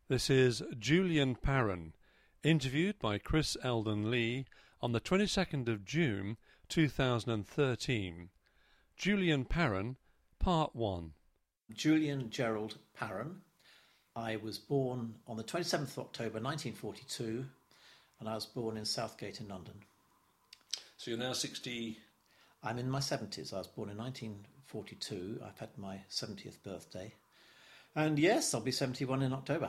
This is Julian Parron, interviewed by Chris Eldon Lee on the 22nd of June 2013. Julian Parron, Part 1. Julian Gerald Parron. I was born on the 27th of October 1942, and I was born in Southgate in London. So you're now 60... I'm in my 70s. I was born in 1942. I've had my 70th birthday. And yes, I'll be 71 in October.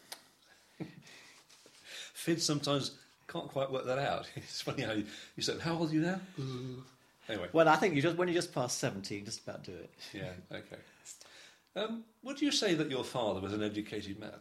Fids sometimes can't quite work that out. It's funny how you said, how old are you now? Anyway. Well, I think when you just pass 70, you just about do it. Yeah, okay. Would you say that your father was an educated man?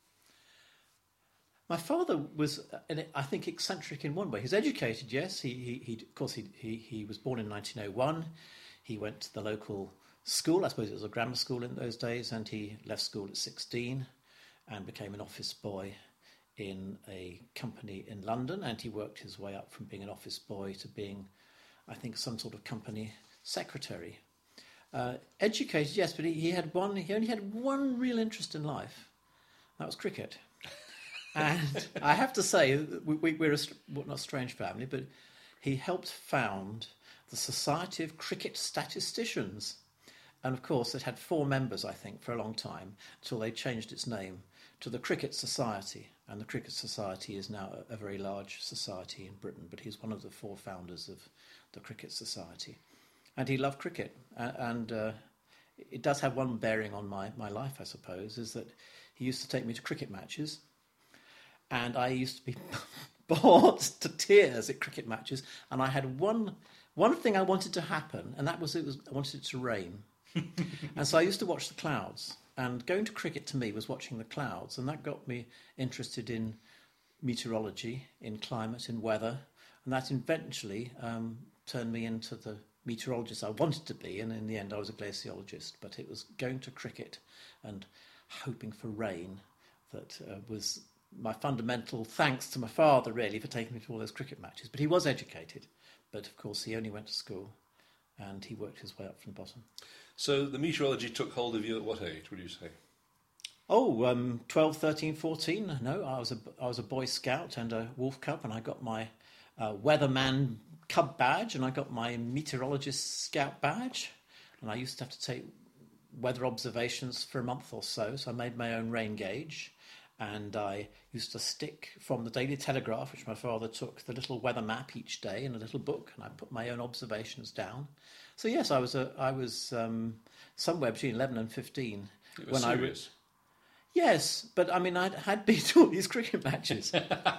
My father was, I think, eccentric in one way. He's educated, yes. He was born in 1901. He went to the local school. I suppose it was a grammar school in those days, and he left school at 16 and became an office boy in a company in London. And he worked his way up from being an office boy to being, I think, some sort of company secretary. Educated, yes, but he only had one real interest in life. That was cricket. And I have to say, we're not a strange family, but he helped found the Society of Cricket Statisticians. And of course, it had 4 members, I think, for a long time, until they changed its name to the Cricket Society. And the Cricket Society is now a very large society in Britain, but he's one of the 4 founders of the Cricket Society. And he loved cricket. And it does have one bearing on my life, I suppose, is that he used to take me to cricket matches. And I used to be bored to tears at cricket matches. And I had one thing I wanted to happen, and that was I wanted it to rain. And so I used to watch the clouds. And going to cricket to me was watching the clouds. And that got me interested in meteorology, in climate, in weather. And that eventually turned me into the meteorologist I wanted to be. And in the end, I was a glaciologist. But it was going to cricket and hoping for rain that was my fundamental thanks to my father, really, for taking me to all those cricket matches. But he was educated. But, of course, he only went to school and he worked his way up from the bottom. So the meteorology took hold of you at what age, would you say? 12, 13, 14. No, I was a Boy Scout and a Wolf Cub, and I got my Weatherman Cub badge, and I got my Meteorologist Scout badge. And I used to have to take weather observations for a month or so I made my own rain gauge. And I used to stick from the Daily Telegraph, which my father took, the little weather map each day in a little book, and I put my own observations down. So yes, I was somewhere between 11 and 15 it was when serious. Yes, but I mean, I had been to all these cricket matches.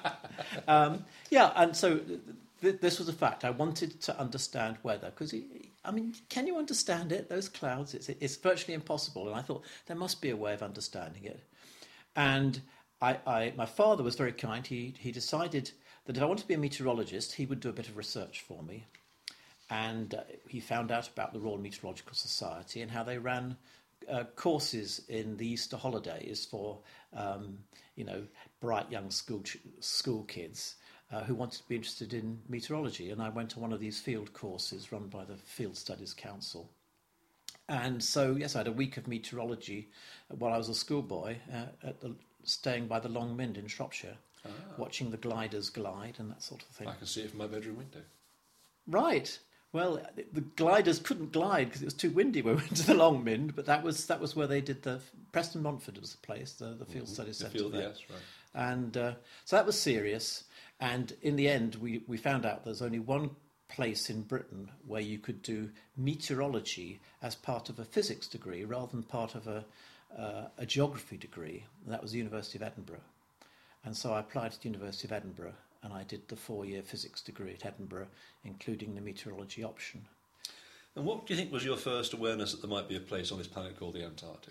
And so this was a fact. I wanted to understand weather because, can you understand it? Those clouds, it's virtually impossible. And I thought there must be a way of understanding it. And my father was very kind. He decided that if I wanted to be a meteorologist, he would do a bit of research for me. And he found out about the Royal Meteorological Society and how they ran courses in the Easter holidays for, bright young school kids who wanted to be interested in meteorology. And I went to one of these field courses run by the Field Studies Council. And so, yes, I had a week of meteorology while I was a schoolboy, staying by the Long Mynd in Shropshire, watching the gliders glide and that sort of thing. I can see it from my bedroom window. Right. Well, the gliders couldn't glide because it was too windy when we went to the Long Mynd, but that was where they did the Preston Montford was the place, the Field Studies Centre. Yes, right. And so that was serious. And in the end, we found out there's only one place in Britain where you could do meteorology as part of a physics degree rather than part of a geography degree, and that was the University of Edinburgh. And so I applied to the University of Edinburgh, and I did the 4-year physics degree at Edinburgh, including the meteorology option. And what do you think was your first awareness that there might be a place on this planet called the Antarctic?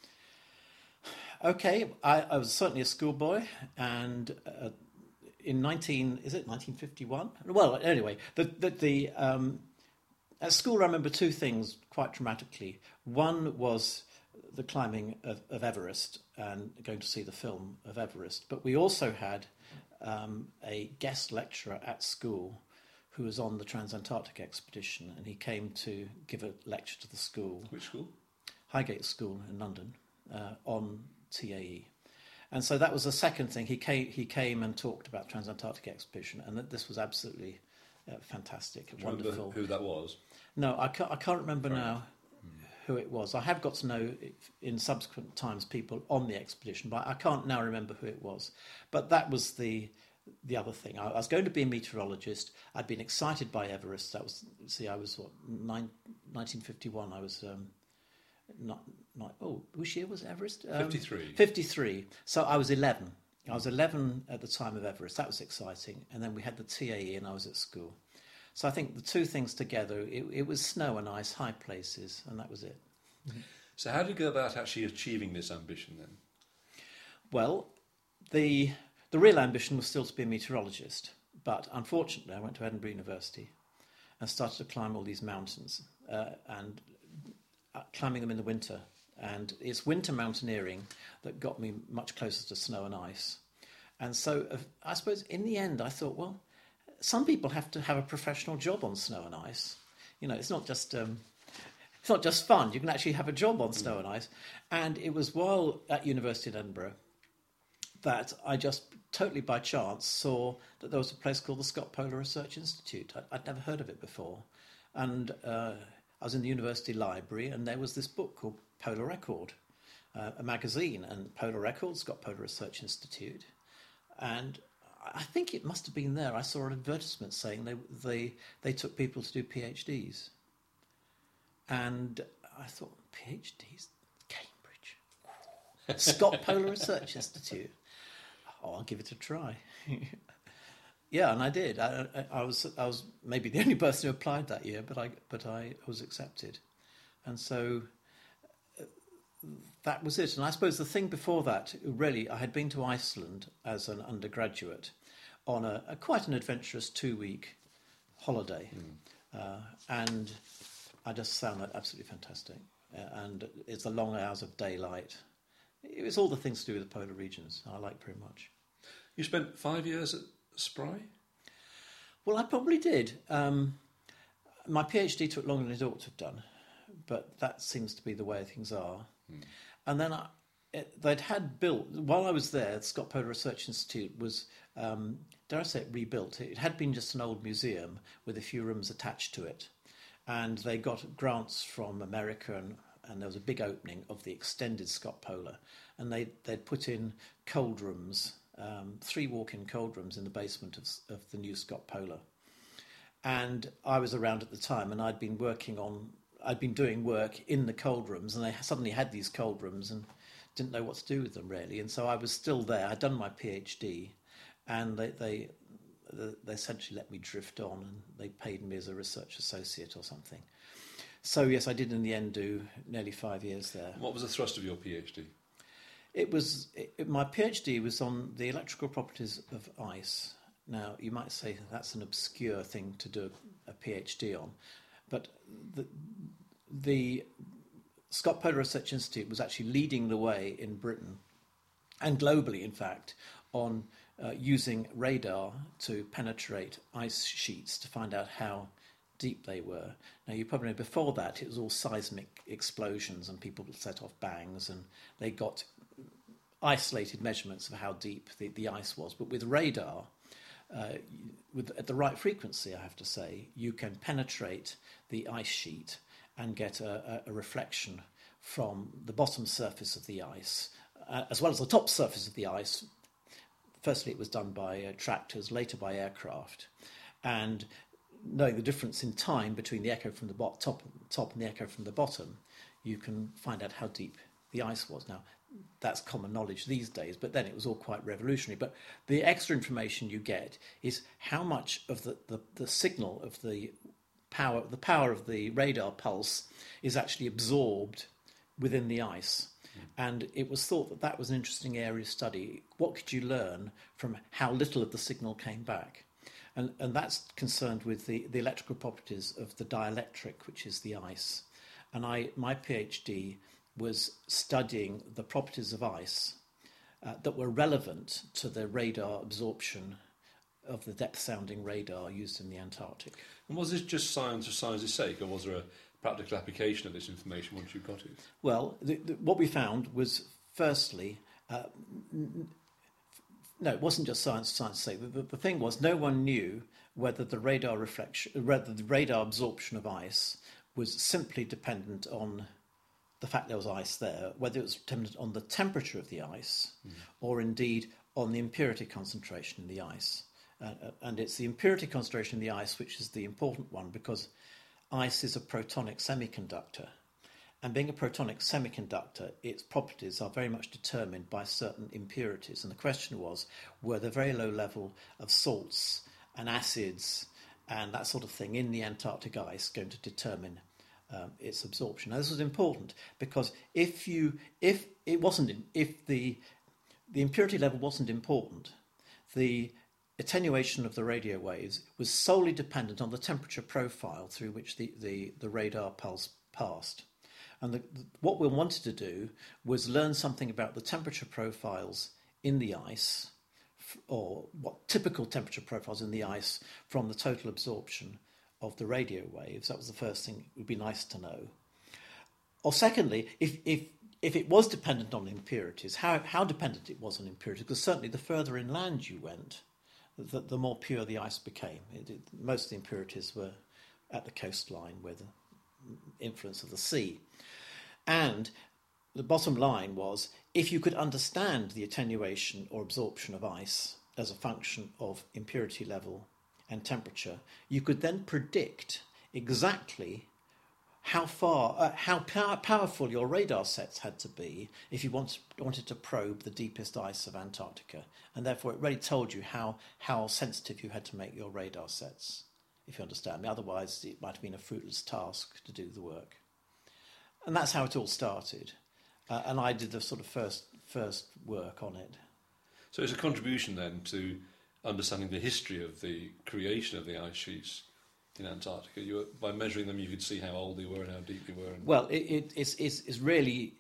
Okay, I was certainly a schoolboy, and in 1951? Well, anyway, at school I remember 2 things quite dramatically. One was the climbing of Everest and going to see the film of Everest. But we also had a guest lecturer at school who was on the Transantarctic expedition, and he came to give a lecture to the school. Which school? Highgate School in London, on TAE. And so that was the second thing. He came and talked about the Transantarctic expedition, and that this was absolutely fantastic, Do you wonderful. remember who that was? No, I can't remember now who it was. I have got to know in subsequent times people on the expedition, but I can't now remember who it was. But that was the other thing. I was going to be a meteorologist. I'd been excited by Everest. I was 1951. I was which year was Everest? 53. 53. So I was 11. I was 11 at the time of Everest. That was exciting. And then we had the TAE and I was at school. So I think the two things together, it was snow and ice, high places, and that was it. So how did you go about actually achieving this ambition then? Well, the real ambition was still to be a meteorologist. But unfortunately, I went to Edinburgh University and started to climb all these mountains and climbing them in the winter. And it's winter mountaineering that got me much closer to snow and ice. And so I suppose in the end I thought, well, some people have to have a professional job on snow and ice. You know, it's not just fun. You can actually have a job on snow and ice. And it was while at University of Edinburgh that I just totally by chance saw that there was a place called the Scott Polar Research Institute. I'd never heard of it before. And I was in the university library and there was this book called Polar Record, a magazine, and Polar Record, Scott Polar Research Institute. And I think it must have been there. I saw an advertisement saying they took people to do PhDs. And I thought, PhDs? Cambridge. Scott Polar Research Institute. Oh, I'll give it a try. Yeah, and I did. I was maybe the only person who applied that year, but I was accepted. And so that was it. And I suppose the thing before that, really, I had been to Iceland as an undergraduate on a quite an adventurous 2-week holiday. And I just found that absolutely fantastic. And it's the long hours of daylight. It was all the things to do with the polar regions I like very much. You spent 5 years at Spry? Well, I probably did. My PhD took longer than it ought to have done, but that seems to be the way things are. And then they'd had built, while I was there, the Scott Polar Research Institute was, dare I say it, rebuilt. It had been just an old museum with a few rooms attached to it. And they got grants from America and there was a big opening of the extended Scott Polar. And they'd put in cold rooms, 3 walk-in cold rooms in the basement of the new Scott Polar. And I was around at the time and I'd been doing work in the cold rooms, and they suddenly had these cold rooms and didn't know what to do with them really. And so I was still there. I'd done my PhD, and they essentially let me drift on, and they paid me as a research associate or something. So yes, I did in the end do nearly 5 years there. What was the thrust of your PhD? My PhD was on the electrical properties of ice. Now, you might say that's an obscure thing to do a PhD on, but the Scott Polar Research Institute was actually leading the way in Britain, and globally, in fact, on using radar to penetrate ice sheets to find out how deep they were. Now, you probably know before that it was all seismic explosions and people would set off bangs, and they got isolated measurements of how deep the ice was. But with radar, at the right frequency, I have to say, you can penetrate the ice sheet and get a reflection from the bottom surface of the ice, as well as the top surface of the ice. Firstly, it was done by tractors, later by aircraft. And knowing the difference in time between the echo from the top and the echo from the bottom, you can find out how deep the ice was. Now, that's common knowledge these days, but then it was all quite revolutionary. But the extra information you get is how much of the signal of the power of the radar pulse is actually absorbed within the ice. And it was thought that was an interesting area of study. What could you learn from how little of the signal came back? And that's concerned with the electrical properties of the dielectric, which is the ice. And my PhD was studying the properties of ice that were relevant to the radar absorption of the depth-sounding radar used in the Antarctic. And was this just science for science's sake, or was there a practical application of this information once you got it? Well, what we found was, firstly, No, it wasn't just science sake. The thing was, no one knew whether the radar absorption of ice was simply dependent on the fact there was ice there, whether it was dependent on the temperature of the ice, or indeed on the impurity concentration in the ice. And it's the impurity concentration in the ice which is the important one, because ice is a protonic semiconductor. And being a protonic semiconductor, its properties are very much determined by certain impurities. And the question was, were the very low level of salts and acids and that sort of thing in the Antarctic ice going to determine its absorption? Now, this was important because if the impurity level wasn't important, the attenuation of the radio waves was solely dependent on the temperature profile through which the radar pulse passed. And what we wanted to do was learn something about the temperature profiles in the ice, or what typical temperature profiles in the ice from the total absorption of the radio waves. That was the first thing it would be nice to know. Or secondly, if it was dependent on impurities, how dependent it was on impurities, because certainly the further inland you went, the more pure the ice became. Most of the impurities were at the coastline, where the influence of the sea. And the bottom line was, if you could understand the attenuation or absorption of ice as a function of impurity level and temperature, you could then predict exactly how powerful your radar sets had to be if you wanted to probe the deepest ice of Antarctica. And therefore it really told you how sensitive you had to make your radar sets, if you understand me. Otherwise it might have been a fruitless task to do the work. And that's how it all started. And I did the sort of first work on it. So it's a contribution then to understanding the history of the creation of the ice sheets in Antarctica. By measuring them, you could see how old they were and how deep they were. Well, it's really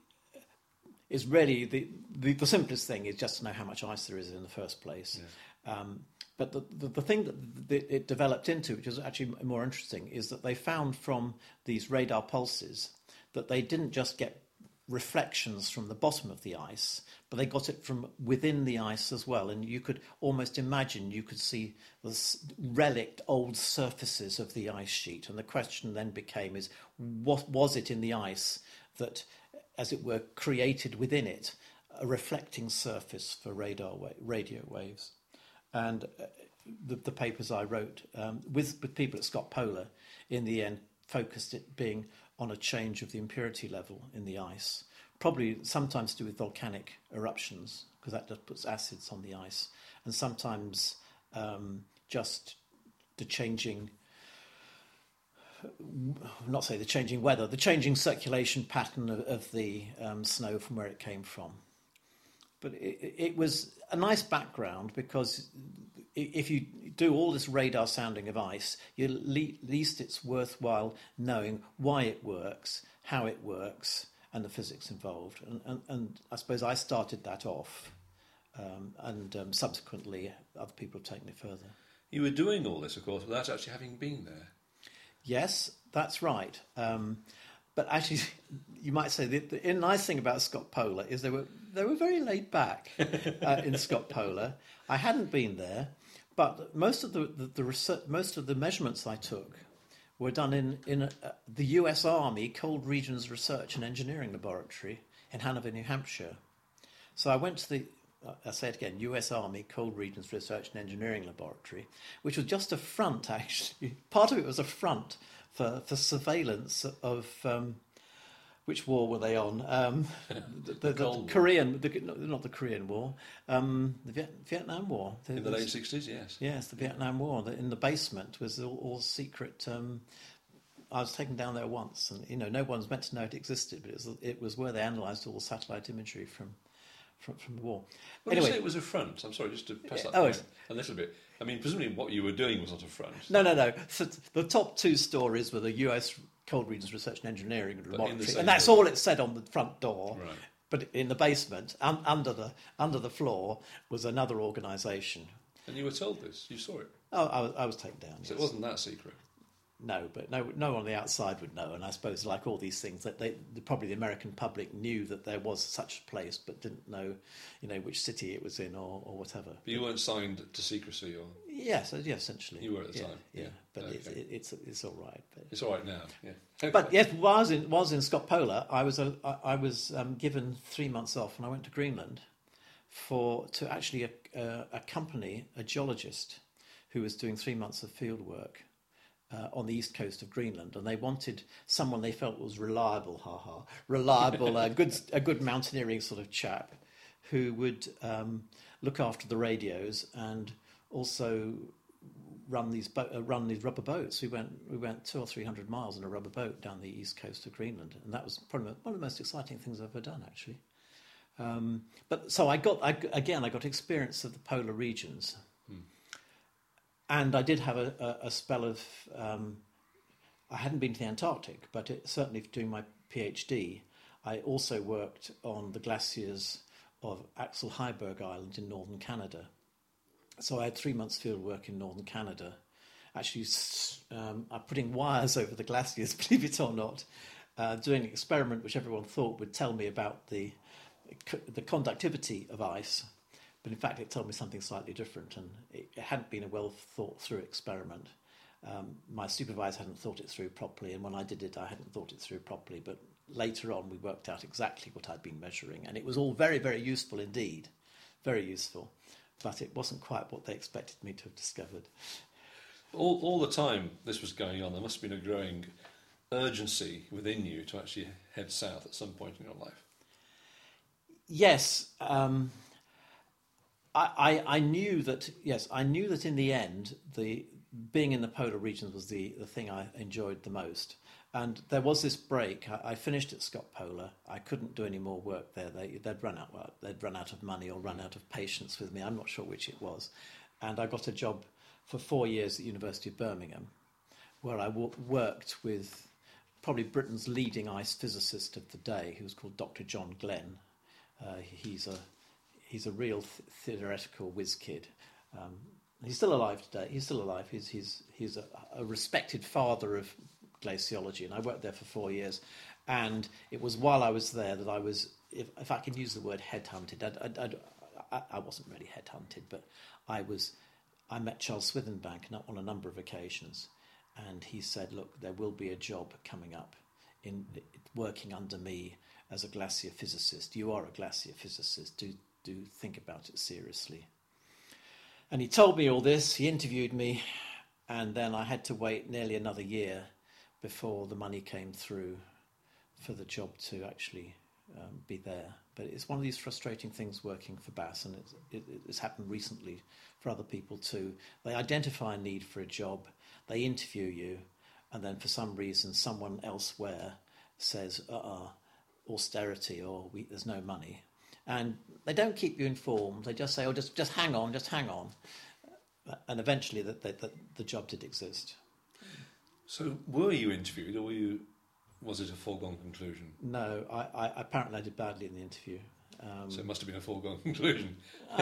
the simplest thing is just to know how much ice there is in the first place. Yeah. But the thing that it developed into, which is actually more interesting, is that they found from these radar pulses that they didn't just get reflections from the bottom of the ice, but they got it from within the ice as well. And you could almost imagine you could see the relict old surfaces of the ice sheet. And the question then became is, what was it in the ice that, as it were, created within it a reflecting surface for radio waves? And the papers I wrote with people at Scott Polar in the end focused it being on a change of the impurity level in the ice, probably sometimes to do with volcanic eruptions, because that just puts acids on the ice, and sometimes just the changing, not say the changing weather, the changing circulation pattern of the snow from where it came from. But it was a nice background, because if you do all this radar sounding of ice, at least it's worthwhile knowing why it works, how it works, and the physics involved. And I suppose I started that off, and subsequently other people have taken it further. You were doing all this, of course, without actually having been there. Yes, that's right. But actually, you might say the nice thing about Scott Polar is they were very laid back in Scott Polar. I hadn't been there, but most of the research, most of the measurements I took were done in the U.S. Army Cold Regions Research and Engineering Laboratory in Hanover, New Hampshire. So I went to the, I say it again, U.S. Army Cold Regions Research and Engineering Laboratory, which was just a front, actually. Part of it was a front for surveillance of, which war were they on? The Korean, not the Korean War, the Vietnam War. In the late 60s, yes. Yes, the Vietnam War. In the basement was all secret. I was taken down there once, and no one was meant to know it existed, but it was where they analysed all the satellite imagery from the war. When anyway, you say it was a front, I'm sorry, just to press that point a little bit. I mean, presumably what you were doing was not a front. No. So the top two stories were the US Cold Regions Research and Engineering Laboratory, and that's all it said on the front door. Right. But in the basement, under the floor, was another organisation. And you were told this? You saw it? Oh, I was taken down. So yes. it wasn't that secret? No, but no one on the outside would know. And I suppose, like all these things, that probably the American public knew that there was such a place, but didn't know, which city it was in or whatever. But you weren't signed to secrecy, or yes, essentially you were at the time. Yeah. But okay. it's all right. But, it's all right now. Yeah. Okay. But yes, while I was in Scott Polar, I was given 3 months off, and I went to Greenland to actually accompany a geologist who was doing 3 months of field work on the east coast of Greenland, and they wanted someone they felt was reliable, a good mountaineering sort of chap who would look after the radios and also run these rubber boats. We went 200 or 300 miles in a rubber boat down the east coast of Greenland, and that was probably one of the most exciting things I've ever done, actually. But so I got experience of the polar regions. And I did have a spell of, I hadn't been to the Antarctic, but certainly doing my PhD, I also worked on the glaciers of Axel Heiberg Island in northern Canada. So I had 3 months field work in northern Canada, actually putting wires over the glaciers, believe it or not, doing an experiment which everyone thought would tell me about the conductivity of ice. But in fact, it told me something slightly different, and it hadn't been a well-thought-through experiment. My supervisor hadn't thought it through properly, and when I did it, I hadn't thought it through properly. But later on, we worked out exactly what I'd been measuring, and it was all very, very useful indeed. Very useful. But it wasn't quite what they expected me to have discovered. All the time this was going on, there must have been a growing urgency within you to actually head south at some point in your life. Yes. I knew that. Yes, I knew that in the end, being in the polar regions was the thing I enjoyed the most. And there was this break. I finished at Scott Polar. I couldn't do any more work there. They'd run out of money or run out of patience with me. I'm not sure which it was. And I got a job for 4 years at the University of Birmingham, where I worked with probably Britain's leading ice physicist of the day, who was called Dr. John Glenn. He's a real theoretical whiz kid. He's still alive today. He's still alive. He's a respected father of glaciology, and I worked there for 4 years. And it was while I was there that I was, if I can use the word headhunted, I wasn't really headhunted, but I met Charles Swithenbank on a number of occasions, and he said, "Look, there will be a job coming up in working under me as a glacier physicist. You are a glacier physicist. Do think about it seriously." And he told me all this, he interviewed me, and then I had to wait nearly another year before the money came through for the job to actually be there. But it's one of these frustrating things working for BAS, and it's happened recently for other people too. They identify a need for a job, they interview you, and then for some reason someone elsewhere says, austerity, or there's no money. And they don't keep you informed. They just say, just hang on. And eventually the job did exist. So were you interviewed, or was it a foregone conclusion? No, I apparently I did badly in the interview. So it must have been a foregone conclusion.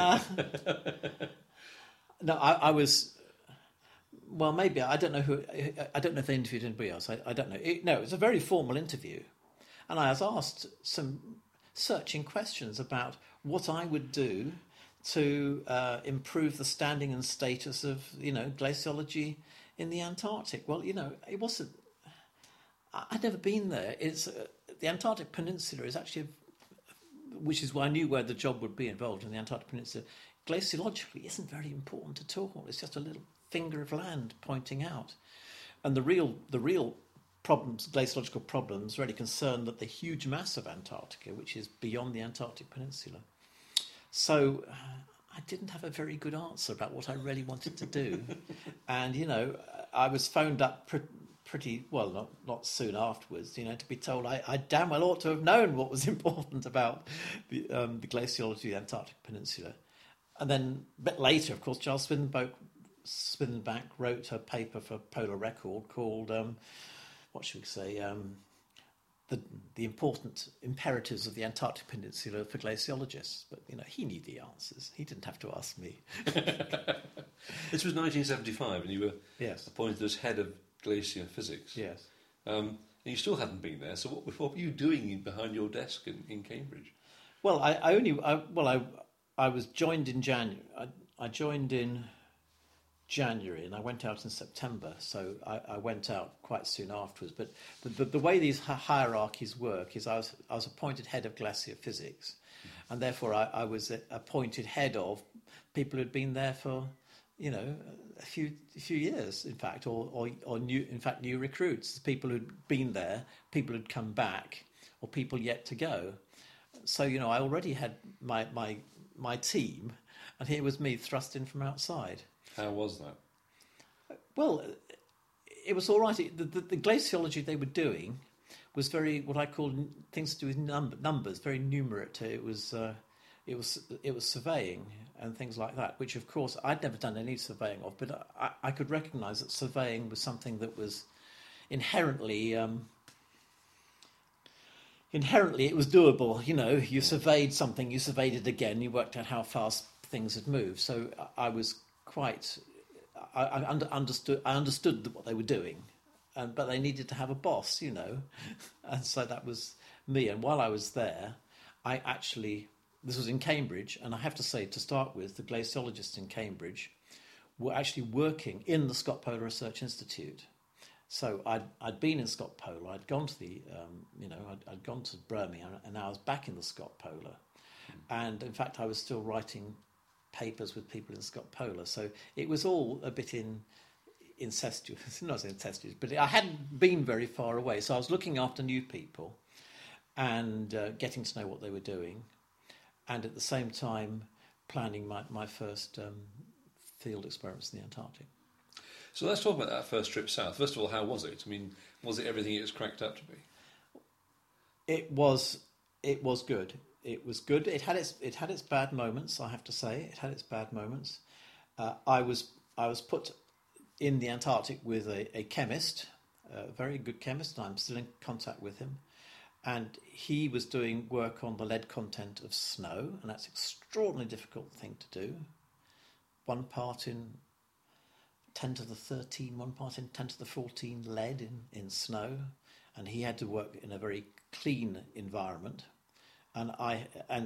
No, I was... Well, maybe. I don't know if they interviewed anybody else. I don't know. It was a very formal interview. And I was asked some searching questions about what I would do to improve the standing and status of, glaciology in the Antarctic. Well, it wasn't... I'd never been there. It's the Antarctic Peninsula is actually, which is why I knew where the job would be involved in the Antarctic Peninsula. Glaciologically, isn't very important at all. It's just a little finger of land pointing out, and the real problems, glaciological problems, really concern the huge mass of Antarctica, which is beyond the Antarctic Peninsula. So I didn't have a very good answer about what I really wanted to do, and I was phoned up pretty well, not soon afterwards, to be told I damn well ought to have known what was important about the glaciology of the Antarctic Peninsula. And then a bit later, of course, Charles Swithenbank wrote a paper for Polar Record called, what should we say, the important imperatives of the Antarctic Peninsula for glaciologists. But, he knew the answers. He didn't have to ask me. This was 1975, and you were appointed as head of glacier physics. Yes. And you still hadn't been there, so what were you doing behind your desk in Cambridge? Well, I was joined in January. I joined in January and I went out in September. So I went out quite soon afterwards. But the way these hierarchies work is I was appointed head of glacier physics, and therefore I was appointed head of people who'd been there for, a few years, in fact, or new recruits, people who'd been there, people who'd come back, or people yet to go. So I already had my team, and here was me thrust in from outside. How was that? Well, it was all right. The glaciology they were doing was very, what I call things to do with numbers, very numerate. It was surveying and things like that, which of course I'd never done any surveying of, but I could recognise that surveying was something that was inherently it was doable. You surveyed something, you surveyed it again, you worked out how fast things had moved. So I was I understood what they were doing, but they needed to have a boss, and so that was me. And while I was there, this was in Cambridge, and I have to say, to start with, the glaciologists in Cambridge were actually working in the Scott Polar Research Institute. So I'd been in Scott Polar, I'd gone to I'd gone to Birmingham, and I was back in the Scott Polar. And in fact, I was still writing papers with people in Scott Polar. So it was all a bit incestuous, not incestuous, but I hadn't been very far away. So I was looking after new people and getting to know what they were doing, and at the same time planning my first field experiments in the Antarctic. So let's talk about that first trip south. First of all, how was it? I mean, was it everything it was cracked up to be? It was good. It was good. It had its bad moments, I have to say. It had its bad moments. I was put in the Antarctic with a chemist, a very good chemist, and I'm still in contact with him. And he was doing work on the lead content of snow, and that's an extraordinarily difficult thing to do. One part in 10 to the 13, one part in 10 to the 14 lead in snow, and he had to work in a very clean environment. And I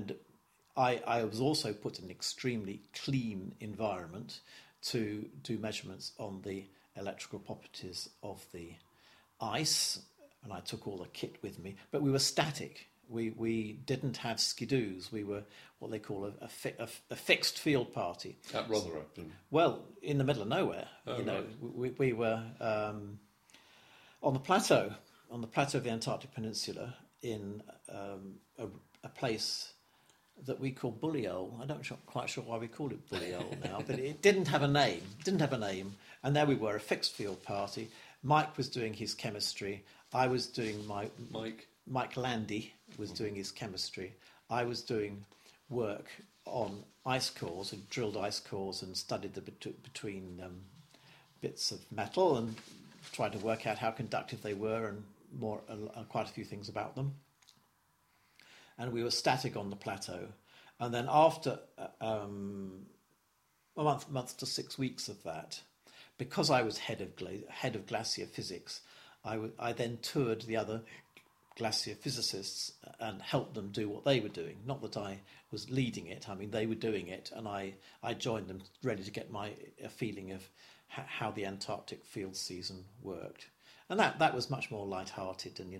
was also put in an extremely clean environment to do measurements on the electrical properties of the ice, and I took all the kit with me. But we were static. We didn't have skidoos. We were what they call a fixed field party. At Rotherham? Well, in the middle of nowhere. Right. We were on the plateau of the Antarctic Peninsula in a place that we call Bullyeol. I'm not quite sure why we called it Bullyeol now, but it didn't have a name. And there we were, a fixed field party. Mike was doing his chemistry. I was doing Mike Landy was doing his chemistry. I was doing work on ice cores, and drilled ice cores, and studied the between bits of metal and tried to work out how conductive they were, and quite a few things about them. And we were static on the plateau. And then after a month to 6 weeks of that, because I was head of glacier physics, I then toured the other glacier physicists and helped them do what they were doing. Not that I was leading it. I mean, they were doing it, and I joined them, ready to get a feeling of how the Antarctic field season worked. And that was much more light-hearted, and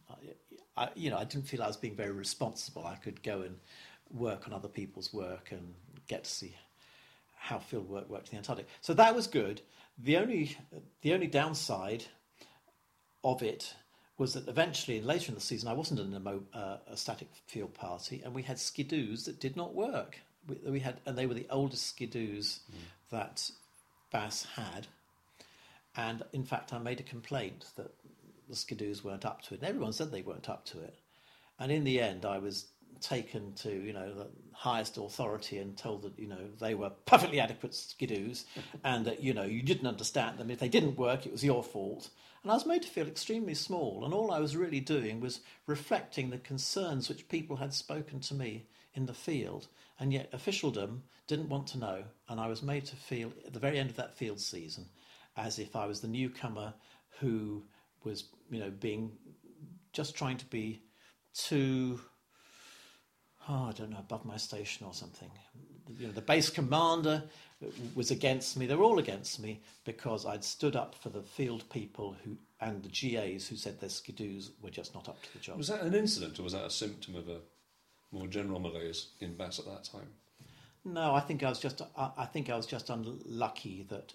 I didn't feel I was being very responsible. I could go and work on other people's work and get to see how field work worked in the Antarctic. So that was good. The only downside of it was that eventually, later in the season, I wasn't in a static field party, and we had skidoos that did not work. And they were the oldest skidoos that BAS had. And in fact, I made a complaint that the skidoos weren't up to it. And everyone said they weren't up to it. And in the end, I was taken to the highest authority and told that they were perfectly adequate skidoos, and that you didn't understand them. If they didn't work, it was your fault. And I was made to feel extremely small. And all I was really doing was reflecting the concerns which people had spoken to me in the field, and yet officialdom didn't want to know. And I was made to feel at the very end of that field season as if I was the newcomer who was, just trying to be too, I don't know, above my station or something. The base commander was against me. They were all against me because I'd stood up for the field people and the GAs who said their skidoos were just not up to the job. Was that an incident, or was that a symptom of a more general malaise in BAS at that time? No, I think I was just unlucky that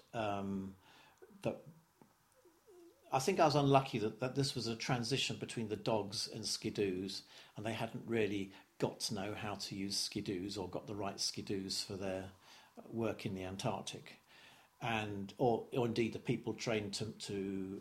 that this was a transition between the dogs and skidoos, and they hadn't really got to know how to use skidoos or got the right skidoos for their work in the Antarctic, or indeed the people trained to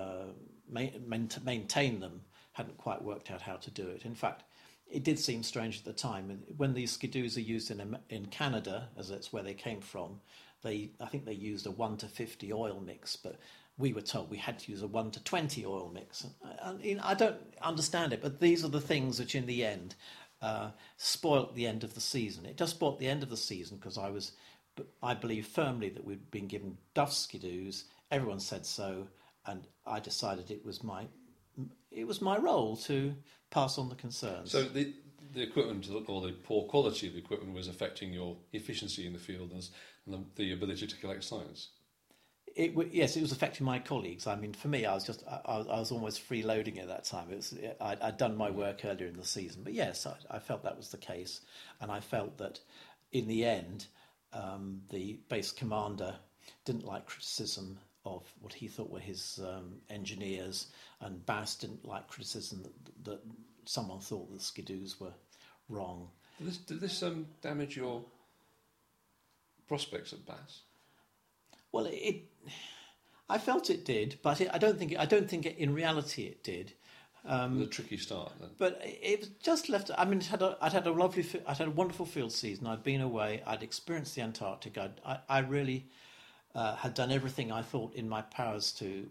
maintain them hadn't quite worked out how to do it. In fact, it did seem strange at the time when these skidoos are used in Canada, as that's where they came from. I think they used a 1:50 oil mix, but we were told we had to use a 1:20 oil mix. And I don't understand it, but these are the things which, in the end, spoilt the end of the season. It just spoilt the end of the season because I believe firmly that we'd been given Duff skidoos. Everyone said so, and I decided it was my role to pass on the concerns. So the equipment, or the poor quality of the equipment, was affecting your efficiency in the field and the ability to collect science. Yes, it was affecting my colleagues. I mean, for me, I was almost freeloading at that time. I'd done my work earlier in the season, but yes, I felt that was the case, and I felt that in the end, the base commander didn't like criticism of what he thought were his engineers, and BAS didn't like criticism that someone thought the skidoos were wrong. Did this damage your prospects at BAS? Well, I felt it did, but I don't think in reality it did. It was a tricky start then. But it just left. I mean, I'd had a wonderful field season. I'd been away. I'd experienced the Antarctic. I really had done everything I thought in my powers to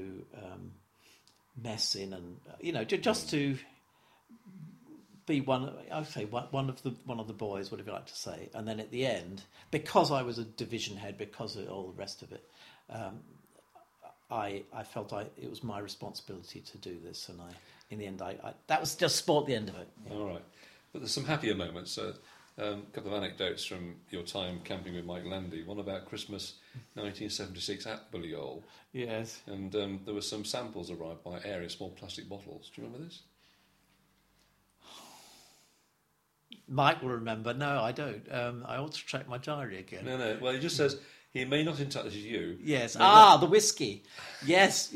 mess in, and just to be one of the boys, whatever you like to say. And then at the end, because I was a division head, because of all the rest of it, I felt it was my responsibility to do this, and in the end, that was just sport. The end of it. Yeah. All right, but there's some happier moments. A couple of anecdotes from your time camping with Mike Landy. One about Christmas 1976 at Balliol. Yes. And there were some samples arrived by air in small plastic bottles. Do you remember this? Mike will remember. No, I don't. I ought to check my diary again. No. Well, he just says he may not in touch with you. Yes. The whiskey. Yes.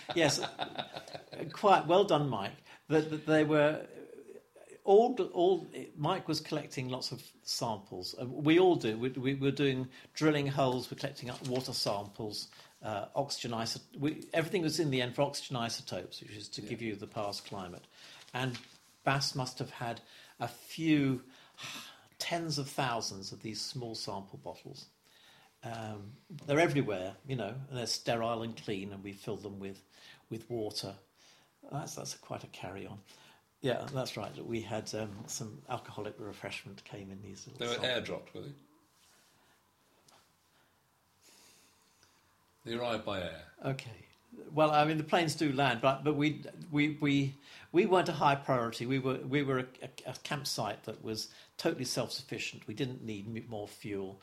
Quite well done, Mike. They were all. Mike was collecting lots of samples. We all do. We were doing drilling holes. We're collecting up water samples, oxygen everything was in the end for oxygen isotopes, which is to give you the past climate. And BAS must have had a few tens of thousands of these small sample bottles. They're everywhere, and they're sterile and clean, and we fill them with water. That's quite a carry-on. Yeah, that's right. We had some alcoholic refreshment came in these. They were airdropped, were they? They arrived by air. Okay. Well, I mean, the planes do land, but we weren't a high priority. We were a campsite that was totally self-sufficient. We didn't need more fuel.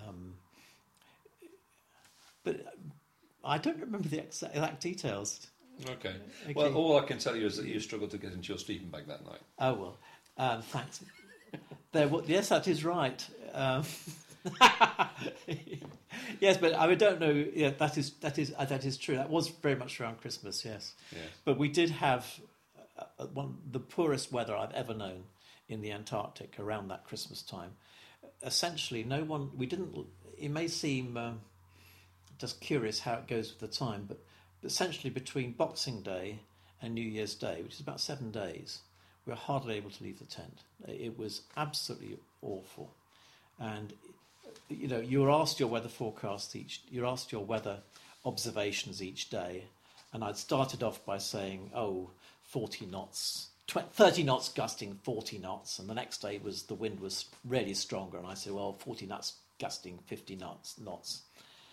But I don't remember the exact details. Okay. Well, all I can tell you is that you struggled to get into your sleeping bag that night. Oh well, thanks. Yes, that is right. Yes, but I don't know. Yeah, that is true. That was very much around Christmas. Yes. But we did have the poorest weather I've ever known in the Antarctic around that Christmas time. Essentially, no one. We didn't. It may seem just curious how it goes with the time, but essentially between Boxing Day and New Year's Day, which is about 7 days, we were hardly able to leave the tent. It was absolutely awful, and you were asked your weather forecast you're asked your weather observations each day, and I'd started off by saying, 40 knots, 30 knots gusting 40 knots, and the next day the wind was really stronger, and I said, 40 knots gusting 50 knots.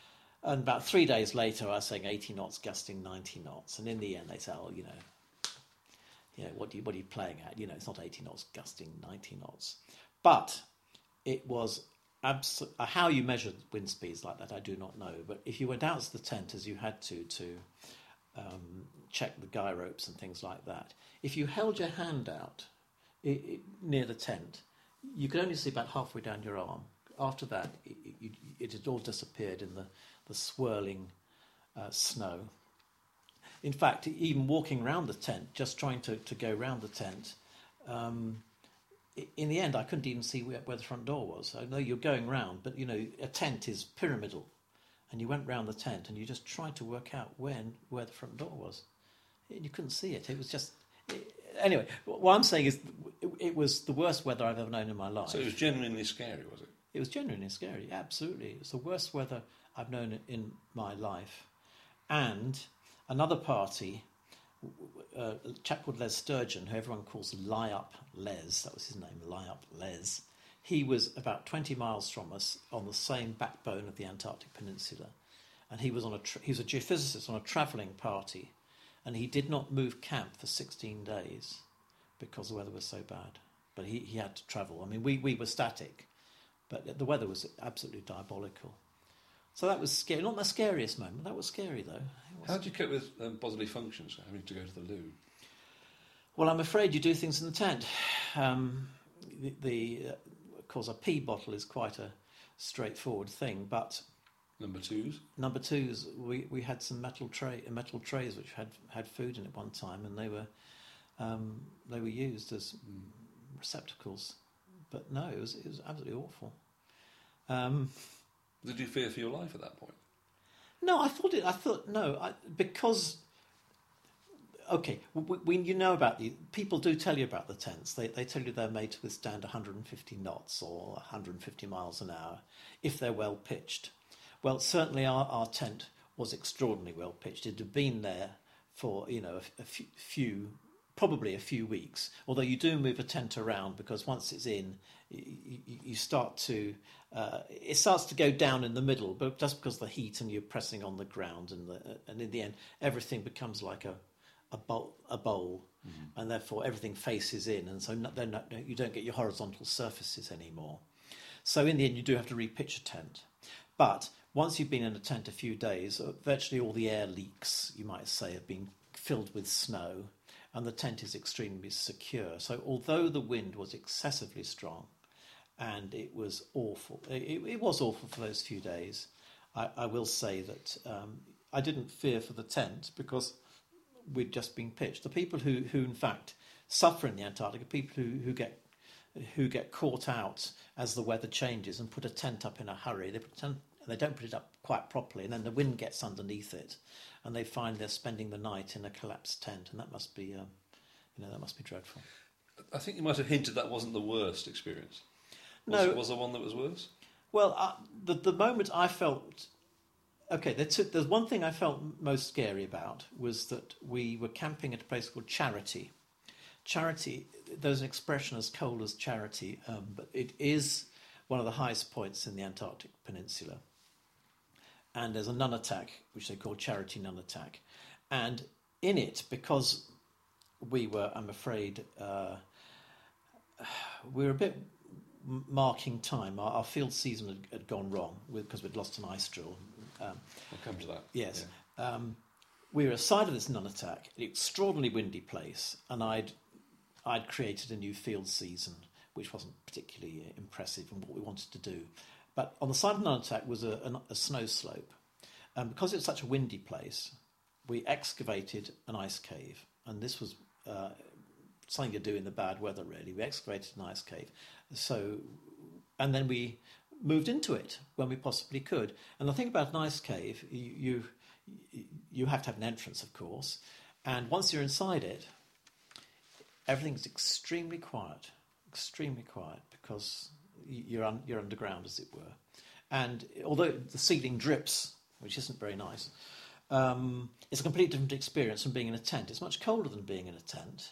And about 3 days later, I was saying 80 knots, gusting 90 knots. And in the end, they said, oh, what are you playing at? It's not 80 knots, gusting 90 knots. But it was how you measured wind speeds like that, I do not know. But if you went out to the tent, as you had to check the guy ropes and things like that, if you held your hand out near the tent, you could only see about halfway down your arm. After that, it had all disappeared in the swirling snow. In fact, even walking around the tent, just trying to go around the tent, in the end, I couldn't even see where the front door was. I know you're going round, but a tent is pyramidal, and you went round the tent and you just tried to work out where the front door was. You couldn't see it. It was just anyway. What I'm saying is, it was the worst weather I've ever known in my life. So it was genuinely scary, was it? It was genuinely scary. Absolutely, it's the worst weather I've known in my life. And another party, a chap called Les Sturgeon, who everyone calls Lie Up Les, that was his name, Lie Up Les. He was about 20 miles from us on the same backbone of the Antarctic Peninsula, and he was he was a geophysicist on a travelling party, and he did not move camp for 16 days because the weather was so bad. But he had to travel. I mean, we were static, but the weather was absolutely diabolical. So that was scary. Not the scariest moment. That was scary, though. How did you cope with bodily functions, having to go to the loo? Well, I'm afraid you do things in the tent. Of course, a pee bottle is quite a straightforward thing, but Number twos, we had some metal trays which had food in it one time, and they were used as receptacles. But no, it was absolutely awful. Did you fear for your life at that point? No, because okay, about the people do tell you about the tents. They tell you they're made to withstand 150 knots or 150 miles an hour if they're well pitched. Well, certainly our tent was extraordinarily well pitched. It had been there for probably a few weeks. Although you do move a tent around, because once it's in, you start to it starts to go down in the middle, but just because of the heat and you're pressing on the ground, and in the end everything becomes like a bowl, and therefore everything faces in, and so you don't get your horizontal surfaces anymore. So in the end, you do have to repitch a tent. But once you've been in a tent a few days, virtually all the air leaks, you might say, have been filled with snow, and the tent is extremely secure. So although the wind was excessively strong, and it was awful, it was awful for those few days, I will say that I didn't fear for the tent, because we'd just been pitched. The people who in fact suffer in the Antarctic are people who get caught out as the weather changes and put a tent up in a hurry. They don't put it up quite properly, and then the wind gets underneath it, and they find they're spending the night in a collapsed tent, and that must be, that must be dreadful. I think you might have hinted that wasn't the worst experience. Was there one that was worse? Well, the moment I felt... Okay, there's one thing I felt most scary about, was that we were camping at a place called Charity. Charity, there's an expression as cold as Charity, but it is one of the highest points in the Antarctic Peninsula. And there's a nunatak, which they call Charity Nunatak. And in it, because we were, I'm afraid, we were a bit marking time. Our field season had gone wrong because we'd lost an ice drill. I'll come to that. Yes. Yeah. We were aside of this nunatak, an extraordinarily windy place, and I'd created a new field season, which wasn't particularly impressive in what we wanted to do. But on the side of nunatak was a snow slope. And because it's such a windy place, we excavated an ice cave. And this was something to do in the bad weather, really. We excavated an ice cave. And then we moved into it when we possibly could. And the thing about an ice cave, you have to have an entrance, of course. And once you're inside it, everything's extremely quiet, because you're underground, as it were. And although the ceiling drips, which isn't very nice, it's a completely different experience from being in a tent. It's much colder than being in a tent,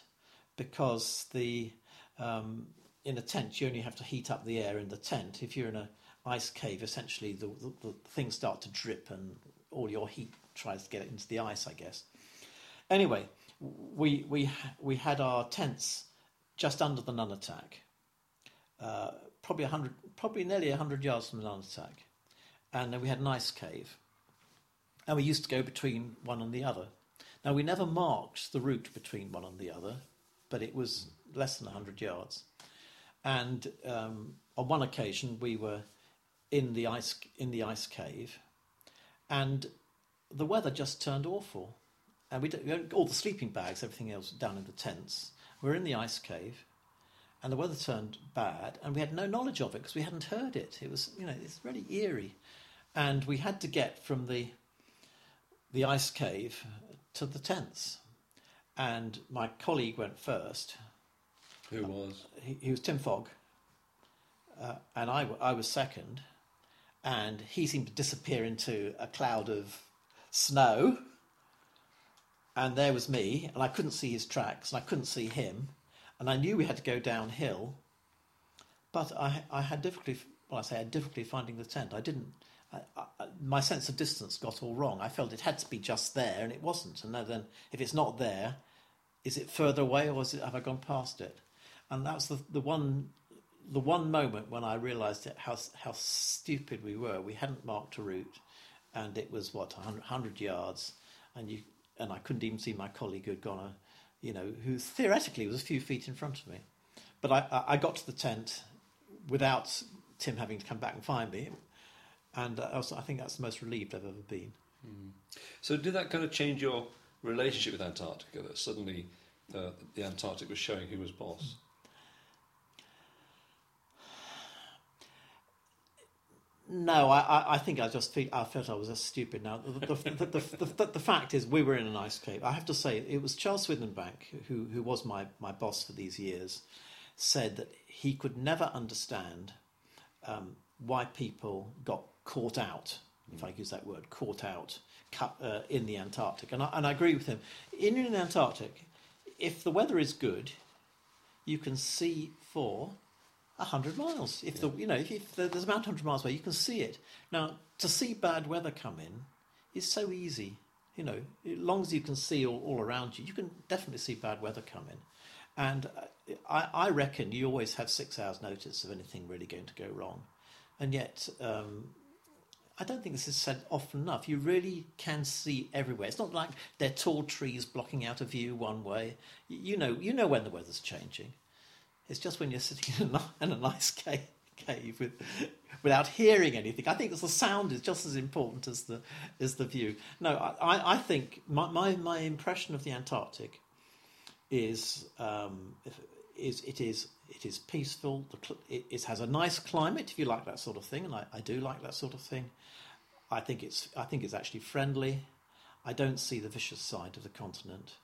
because in a tent you only have to heat up the air in the tent. If you're in ice cave, essentially the things start to drip and all your heat tries to get it into the ice, I guess. Anyway, we had our tents just under the Nunatak, probably nearly 100 yards from the Nunatak, and then we had an ice cave, and we used to go between one and the other. Now, we never marked the route between one and the other, but it was less than 100 yards. And on one occasion, we were in the ice cave, and the weather just turned awful. And we had all the sleeping bags, everything else down in the tents. We're in the ice cave, and the weather turned bad, and we had no knowledge of it because we hadn't heard it. It was, it's really eerie. And we had to get from the ice cave to the tents. And my colleague went first. Who was? He was Tim Fogg. And I was second. And he seemed to disappear into a cloud of snow. And there was me, and I couldn't see his tracks, and I couldn't see him. And I knew we had to go downhill. But I had difficulty, I had difficulty finding the tent. My sense of distance got all wrong. I felt it had to be just there, and it wasn't. And then, if it's not there, is it further away, or have I gone past it? And that was the one moment when I realised how stupid we were. We hadn't marked a route, and it was 100 yards, and I couldn't even see my colleague who'd gone, who theoretically was a few feet in front of me. But I got to the tent without Tim having to come back and find me. And I think that's the most relieved I've ever been. Mm. So did that kind of change your relationship with Antarctica, that suddenly the Antarctic was showing who was boss? No, I think I felt I was just stupid. Now, the fact is, we were in an ice cave. I have to say, it was Charles Swithenbank, who was my boss for these years, said that he could never understand why people got caught out, if I use that word, caught out in the Antarctic. And I agree with him. In the Antarctic, if the weather is good, you can see for 100 miles. If there's about 100 miles away, you can see it. Now, to see bad weather come in is so easy. As long as you can see all around you, you can definitely see bad weather come in. And I reckon you always have 6 hours notice of anything really going to go wrong. And yet, I don't think this is said often enough. You really can see everywhere. It's not like they're tall trees blocking out a view one way. You know when the weather's changing. It's just when you're sitting in a nice cave without hearing anything. I think the sound is just as important as the view. No, I think my impression of the Antarctic is it is peaceful. It has a nice climate, if you like that sort of thing, and I do like that sort of thing. I think it's actually friendly. I don't see the vicious side of the continent.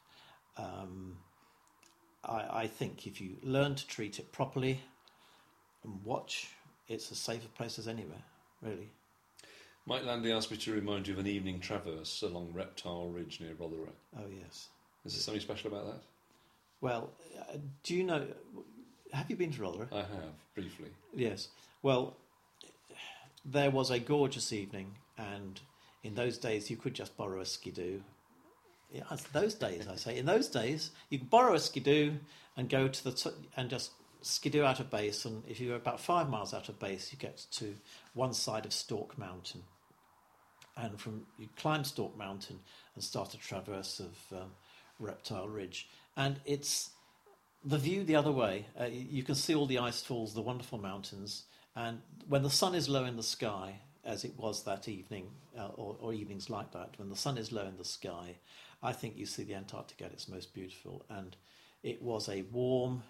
I think if you learn to treat it properly and watch, it's as safe a place as anywhere, really. Mike Landy asked me to remind you of an evening traverse along Reptile Ridge near Rotherham. Oh, yes. Is there something special about that? Well, do you know... Have you been to Rotherham? I have, briefly. Yes. Well, there was a gorgeous evening, and in those days you could just borrow a skidoo. Yeah, those days, I say. In those days, you could borrow a skidoo and go to and just skidoo out of base, and if you were about 5 miles out of base, you get to one side of Stork Mountain. And you climb Stork Mountain and start a traverse of Reptile Ridge. And it's the view the other way. You can see all the ice falls, the wonderful mountains, and when the sun is low in the sky, as it was that evening, or evenings like that, when the sun is low in the sky, I think you see the Antarctic at its most beautiful. And it was a warm,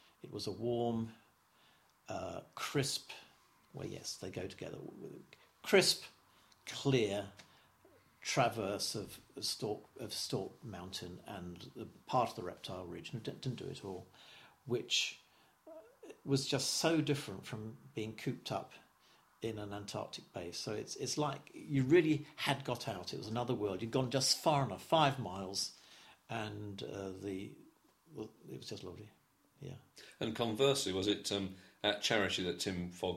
crisp, well, yes, they go together, crisp, clear traverse of Stork Mountain and part of the Reptile Ridge, and didn't do it all, which was just so different from being cooped up in an Antarctic base. So it's like you really had got out. It was another world. You'd gone just far enough, 5 miles, and it was just lovely. Yeah. And conversely, was it at Charity that Tim Fogg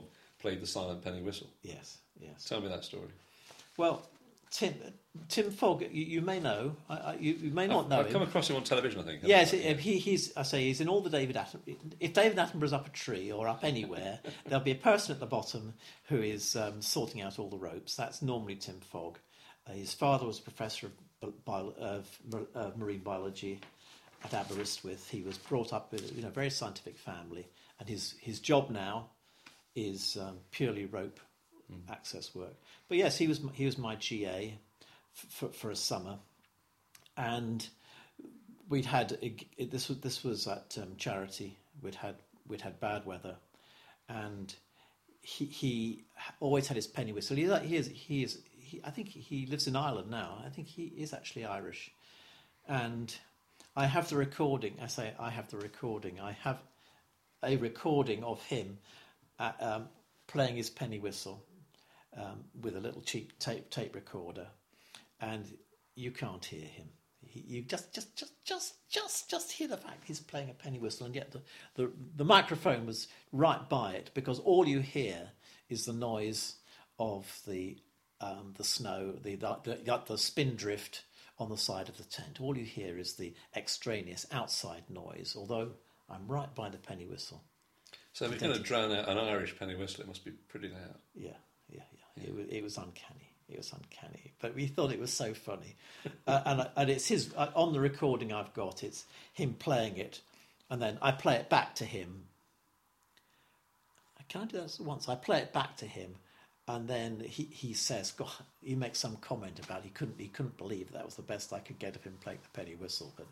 played the silent penny whistle. Yes, yes. Tell me that story. Well, Tim Fogg, you may know. You may not know I've him. come across him on television, I think. Yes, he's in all the David Attenborough. If David Attenborough's up a tree or up anywhere, there'll be a person at the bottom who is sorting out all the ropes. That's normally Tim Fogg. His father was a professor of marine biology at Aberystwyth. He was brought up with a very scientific family, and his job now is purely rope access work. But yes, he was my GA for a summer, and we'd had this was at Charity. We'd had bad weather, and he always had his penny whistle. I think he lives in Ireland now. I think he is actually Irish, and I have the recording. I say I have the recording. I have a recording of him playing his penny whistle with a little cheap tape recorder, and you can't hear him. You just hear the fact he's playing a penny whistle, and yet the microphone was right by it, because all you hear is the noise of the snow, the spindrift on the side of the tent. All you hear is the extraneous outside noise, although I'm right by the penny whistle. So if you're going to drown out an Irish penny whistle, it must be pretty loud. Yeah. It was uncanny. It was uncanny, but we thought it was so funny, and it's his on the recording I've got. It's him playing it, and then I play it back to him. Can I do that once? I play it back to him, and then he says, "God," he makes some comment about he couldn't believe that was the best I could get of him playing the penny whistle. But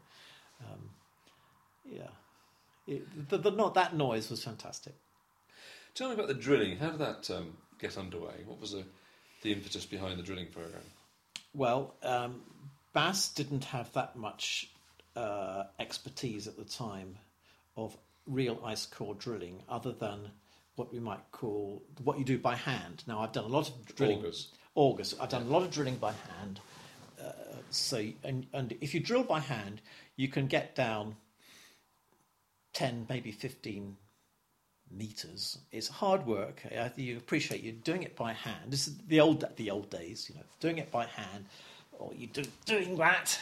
that noise was fantastic. Tell me about the drilling. How did that get underway? What was the impetus behind the drilling programme? Well, BAS didn't have that much expertise at the time of real ice core drilling, other than what we might call what you do by hand. Now, I've done a lot of drilling. Augers. I've done a lot of drilling by hand. And if you drill by hand, you can get down 10, maybe 15 meters. It's hard work. You appreciate you're doing it by hand. This is the old days, doing it by hand, or you doing that,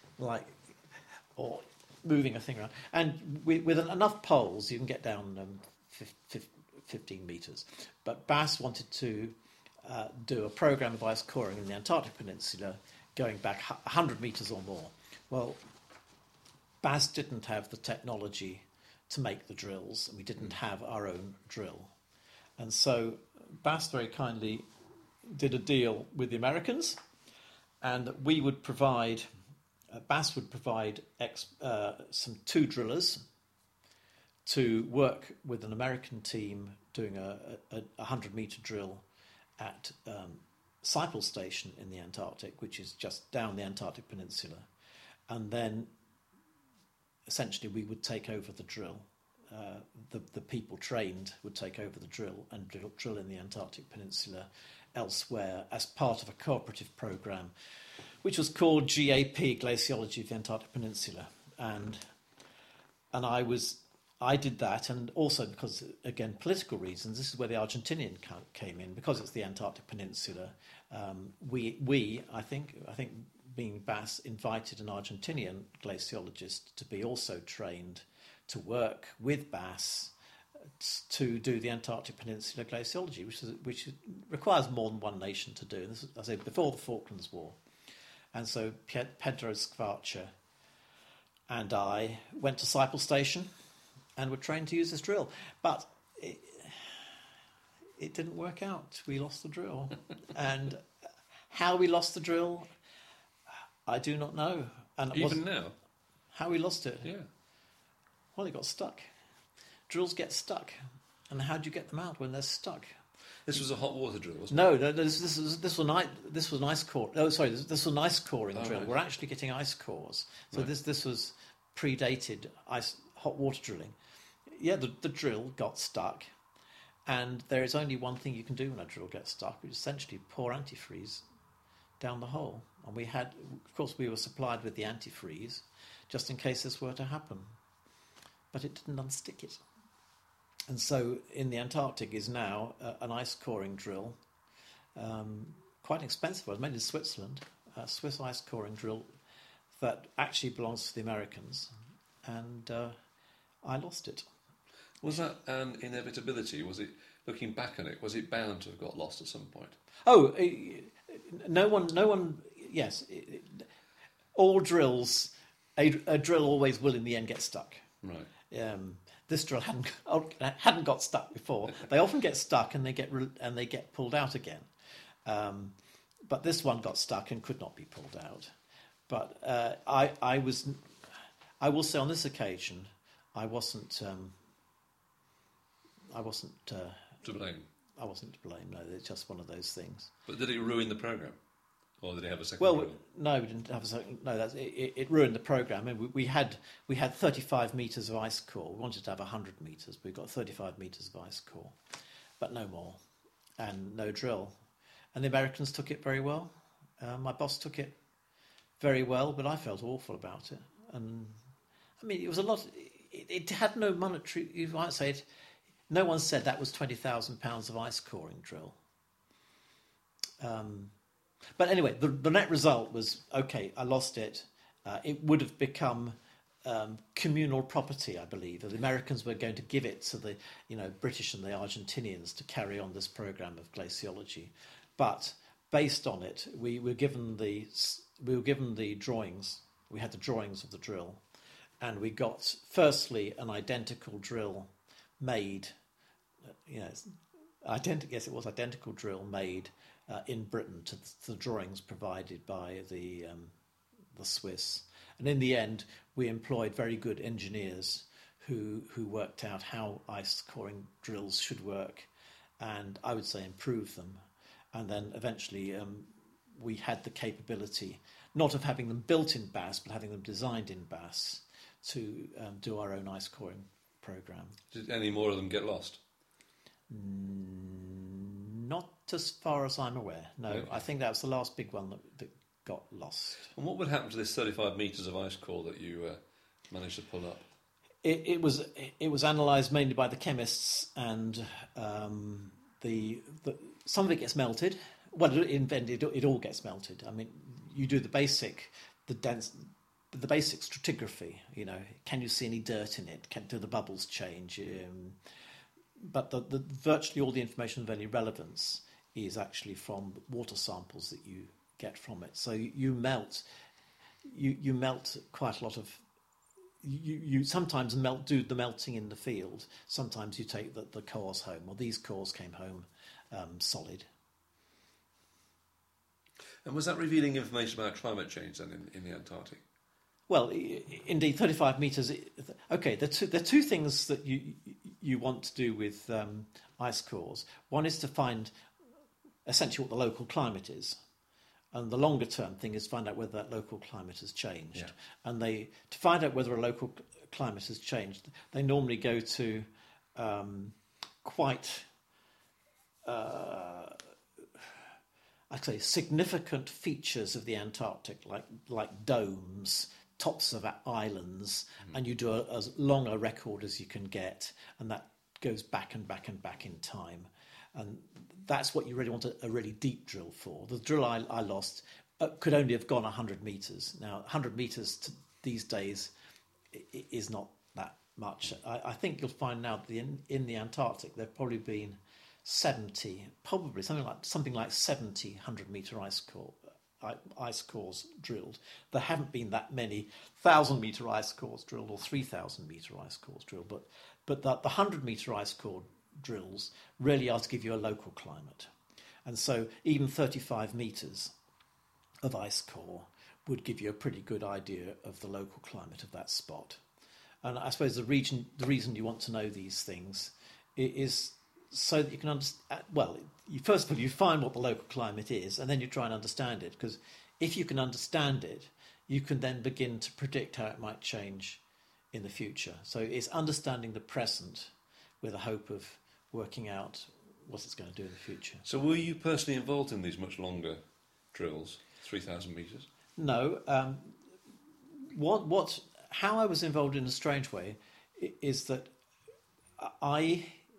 or moving a thing around. And with enough poles, you can get down 15 meters. But BAS wanted to do a program of ice coring in the Antarctic Peninsula, going back 100 meters or more. Well, BAS didn't have the technology to make the drills, and we didn't have our own drill. And so BAS very kindly did a deal with the Americans, and we would provide, BAS would provide some 2 drillers to work with an American team doing a 100-meter drill at Seipel Station in the Antarctic, which is just down the Antarctic Peninsula. And then essentially we would take over the drill. The people trained would take over the drill and drill in the Antarctic Peninsula elsewhere as part of a cooperative program, which was called GAP, Glaciology of the Antarctic Peninsula. And I did that, and also because, again, political reasons, this is where the Argentinian came in, because it's the Antarctic Peninsula. I think being BAS, invited an Argentinian glaciologist to be also trained to work with BAS to do the Antarctic Peninsula glaciology, which requires more than one nation to do. And this is, I say, before the Falklands War. And so Pedro Skvarcha and I went to Seipel Station and were trained to use this drill. But it didn't work out. We lost the drill. And how we lost the drill, I do not know. And even now? How we lost it? Yeah. Well, it got stuck. Drills get stuck. And how do you get them out when they're stuck? This was a hot water drill, wasn't it? No, this was an ice core. Oh, sorry, this was an ice coring drill. Right. We're actually getting ice cores. So right. this was predated hot water drilling. Yeah, the drill got stuck, and there is only one thing you can do when a drill gets stuck, which is essentially pour antifreeze down the hole. And we were supplied with the antifreeze just in case this were to happen. But it didn't unstick it. And so in the Antarctic is now an ice coring drill, quite expensive. It was made in Switzerland, a Swiss ice coring drill that actually belongs to the Americans, and I lost it. Was that an inevitability? Was it, looking back on it, was it bound to have got lost at some point? Oh, no one. Yes, all drills. A drill always will in the end get stuck. Right. This drill hadn't got stuck before. They often get stuck and they get pulled out again. But this one got stuck and could not be pulled out. But I will say on this occasion, I wasn't to blame. I wasn't to blame. No, it's just one of those things. But did it ruin the programme? Or did it have a second Well, drill? no, we didn't have a second. No, it ruined the programme. I mean, we had 35 metres of ice core. We wanted to have 100 metres. But we got 35 metres of ice core, but no more, and no drill. And the Americans took it very well. My boss took it very well, but I felt awful about it. And I mean, it was a lot. It had no monetary. You might say it. No one said that was £20,000 of ice coring drill. But anyway, the net result was, okay, I lost it. It would have become communal property, I believe. The Americans were going to give it to the British and the Argentinians to carry on this programme of glaciology. But based on it, we were given the drawings. We had the drawings of the drill. And we got, firstly, an identical drill made. Yes, it was identical drill made in Britain to the drawings provided by the Swiss. And in the end, we employed very good engineers who worked out how ice coring drills should work, and I would say improve them. And then eventually we had the capability, not of having them built in Bass, but having them designed in Bass to do our own ice coring programme. Did any more of them get lost? Not as far as I'm aware. No, okay. I think that was the last big one that got lost. And what would happen to this 35 metres of ice core that you managed to pull up? It was analysed mainly by the chemists, and some of it gets melted. Well, it all gets melted. I mean, you do the basic stratigraphy. Can you see any dirt in it? Do the bubbles change? But the virtually all the information of any relevance is actually from water samples that you get from it. So you melt quite a lot of. You sometimes do the melting in the field. Sometimes you take the cores home. Well, these cores came home solid. And was that revealing information about climate change then in the Antarctic? Well, indeed, 35 metres. Okay, there are two things that you want to do with ice cores. One is to find essentially what the local climate is, and the longer term thing is find out whether that local climate has changed. Yeah. And to find out whether a local climate has changed, they normally go to quite, I'd say, significant features of the Antarctic, like domes, tops of islands, and you do as long a record as you can get, and that goes back and back and back in time. And that's what you really want a really deep drill for. The drill I lost could only have gone 100 metres. Now, 100 metres these days is not that much. I think you'll find now that in the Antarctic there have probably been 70, probably something like 70 100-metre ice cores drilled. There haven't been that many 1,000-metre ice cores drilled or 3,000-metre ice cores drilled, but the 100-metre ice core drills really are to give you a local climate. And so even 35 metres of ice core would give you a pretty good idea of the local climate of that spot. And I suppose the reason you want to know these things is so that you can understand. Well, first of all, you find what the local climate is, and then you try and understand it. Because if you can understand it, you can then begin to predict how it might change in the future. So it's understanding the present with a hope of working out what it's going to do in the future. So were you personally involved in these much longer drills, 3,000 metres? No. How I was involved in a strange way is that I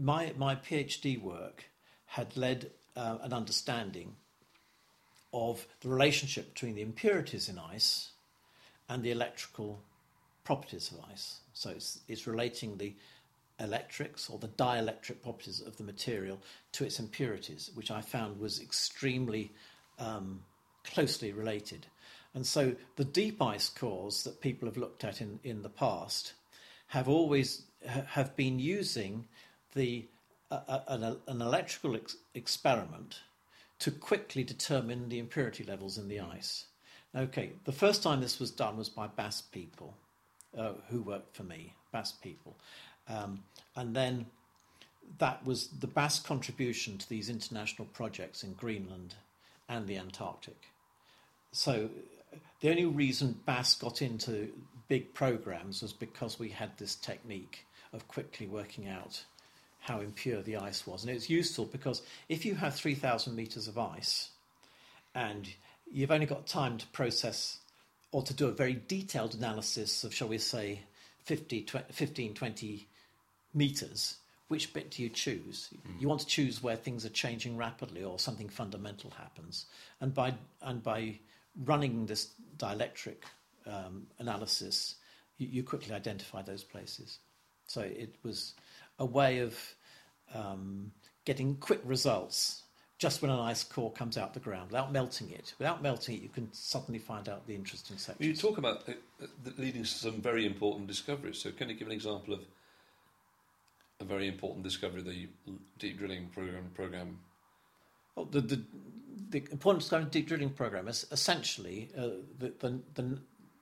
my PhD work had led an understanding of the relationship between the impurities in ice and the electrical properties of ice. So it's relating the electrics or the dielectric properties of the material to its impurities, which I found was extremely closely related. And so the deep ice cores that people have looked at in the past have been using an electrical experiment to quickly determine the impurity levels in the ice. Okay, the first time this was done was by Basque people who worked for me, Basque people. And then that was the Basque contribution to these international projects in Greenland and the Antarctic. So the only reason Basque got into big programs was because we had this technique of quickly working out how impure the ice was. And it's useful because if you have 3,000 metres of ice and you've only got time to process or to do a very detailed analysis of, shall we say, 15, 20 metres, which bit do you choose? You want to choose where things are changing rapidly or something fundamental happens. And by running this dielectric analysis, you quickly identify those places. So it was a way of getting quick results just when an ice core comes out the ground, without melting it. Without melting it, you can suddenly find out the interesting sections. You talk about leading to some very important discoveries. So can you give an example of a very important discovery, the deep drilling program? Well, the important discovery of the deep drilling program is essentially the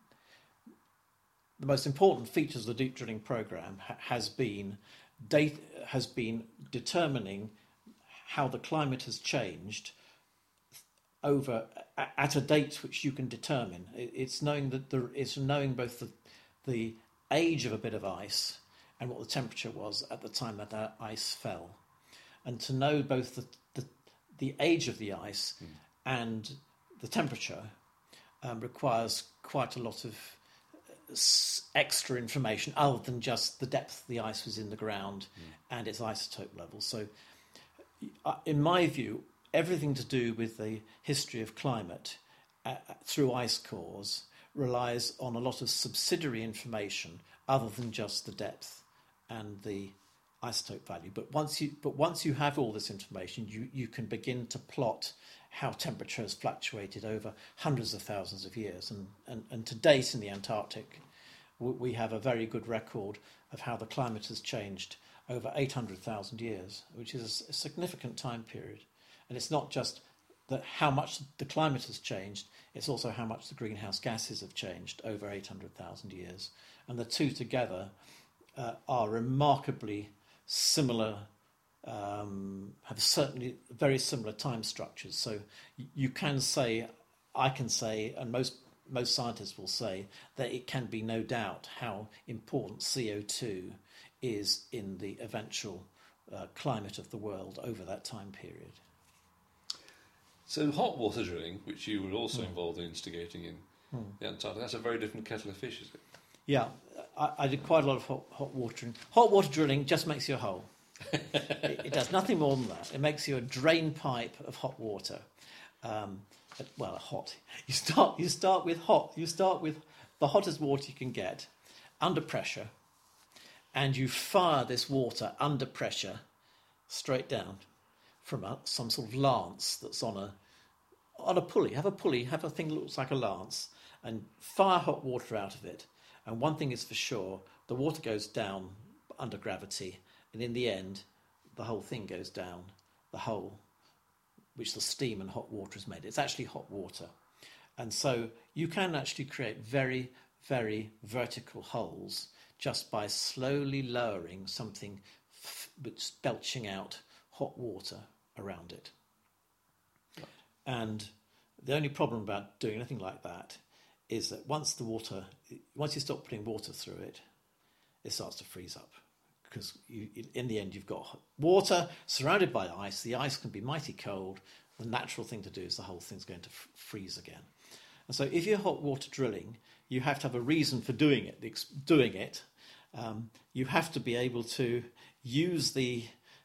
most important features of the deep drilling program has been determining how the climate has changed over at a date which you can determine. It's knowing it's knowing both the age of a bit of ice and what the temperature was at the time that ice fell, and to know both the age of the ice and the temperature requires quite a lot of extra information other than just the depth the ice was in the ground and its isotope level. So in my view, everything to do with the history of climate through ice cores relies on a lot of subsidiary information other than just the depth and the isotope value. But once you have all this information, you can begin to plot how temperature has fluctuated over hundreds of thousands of years. And to date in the Antarctic, we have a very good record of how the climate has changed over 800,000 years, which is a significant time period. And it's not just that how much the climate has changed, it's also how much the greenhouse gases have changed over 800,000 years. And the two together are remarkably similar, have certainly very similar time structures. So you can say, I can say, and most scientists will say that it can be no doubt how important CO2 is in the eventual climate of the world over that time period. So hot water drilling, which you were also involved in instigating in the Antarctic, that's a very different kettle of fish, is it? Yeah, I did quite a lot of hot water drilling. Hot water drilling just makes you a hole. It does nothing more than that. It makes you a drain pipe of hot water. Hot. You start with hot. You start with the hottest water you can get, under pressure, and you fire this water under pressure straight down from some sort of lance that's on a pulley. Have a pulley. Have a thing that looks like a lance, and fire hot water out of it. And one thing is for sure: the water goes down under gravity, and in the end, the whole thing goes down the hole which the steam and hot water is made. It's actually hot water. And so you can actually create very, very vertical holes just by slowly lowering something which belching out hot water around it. Right. And the only problem about doing anything like that is that once you stop putting water through it, it starts to freeze up. Because in the end, you've got water surrounded by ice. The ice can be mighty cold. The natural thing to do is the whole thing's going to freeze again. And so if you're hot water drilling, you have to have a reason for doing it. You have to be able to use the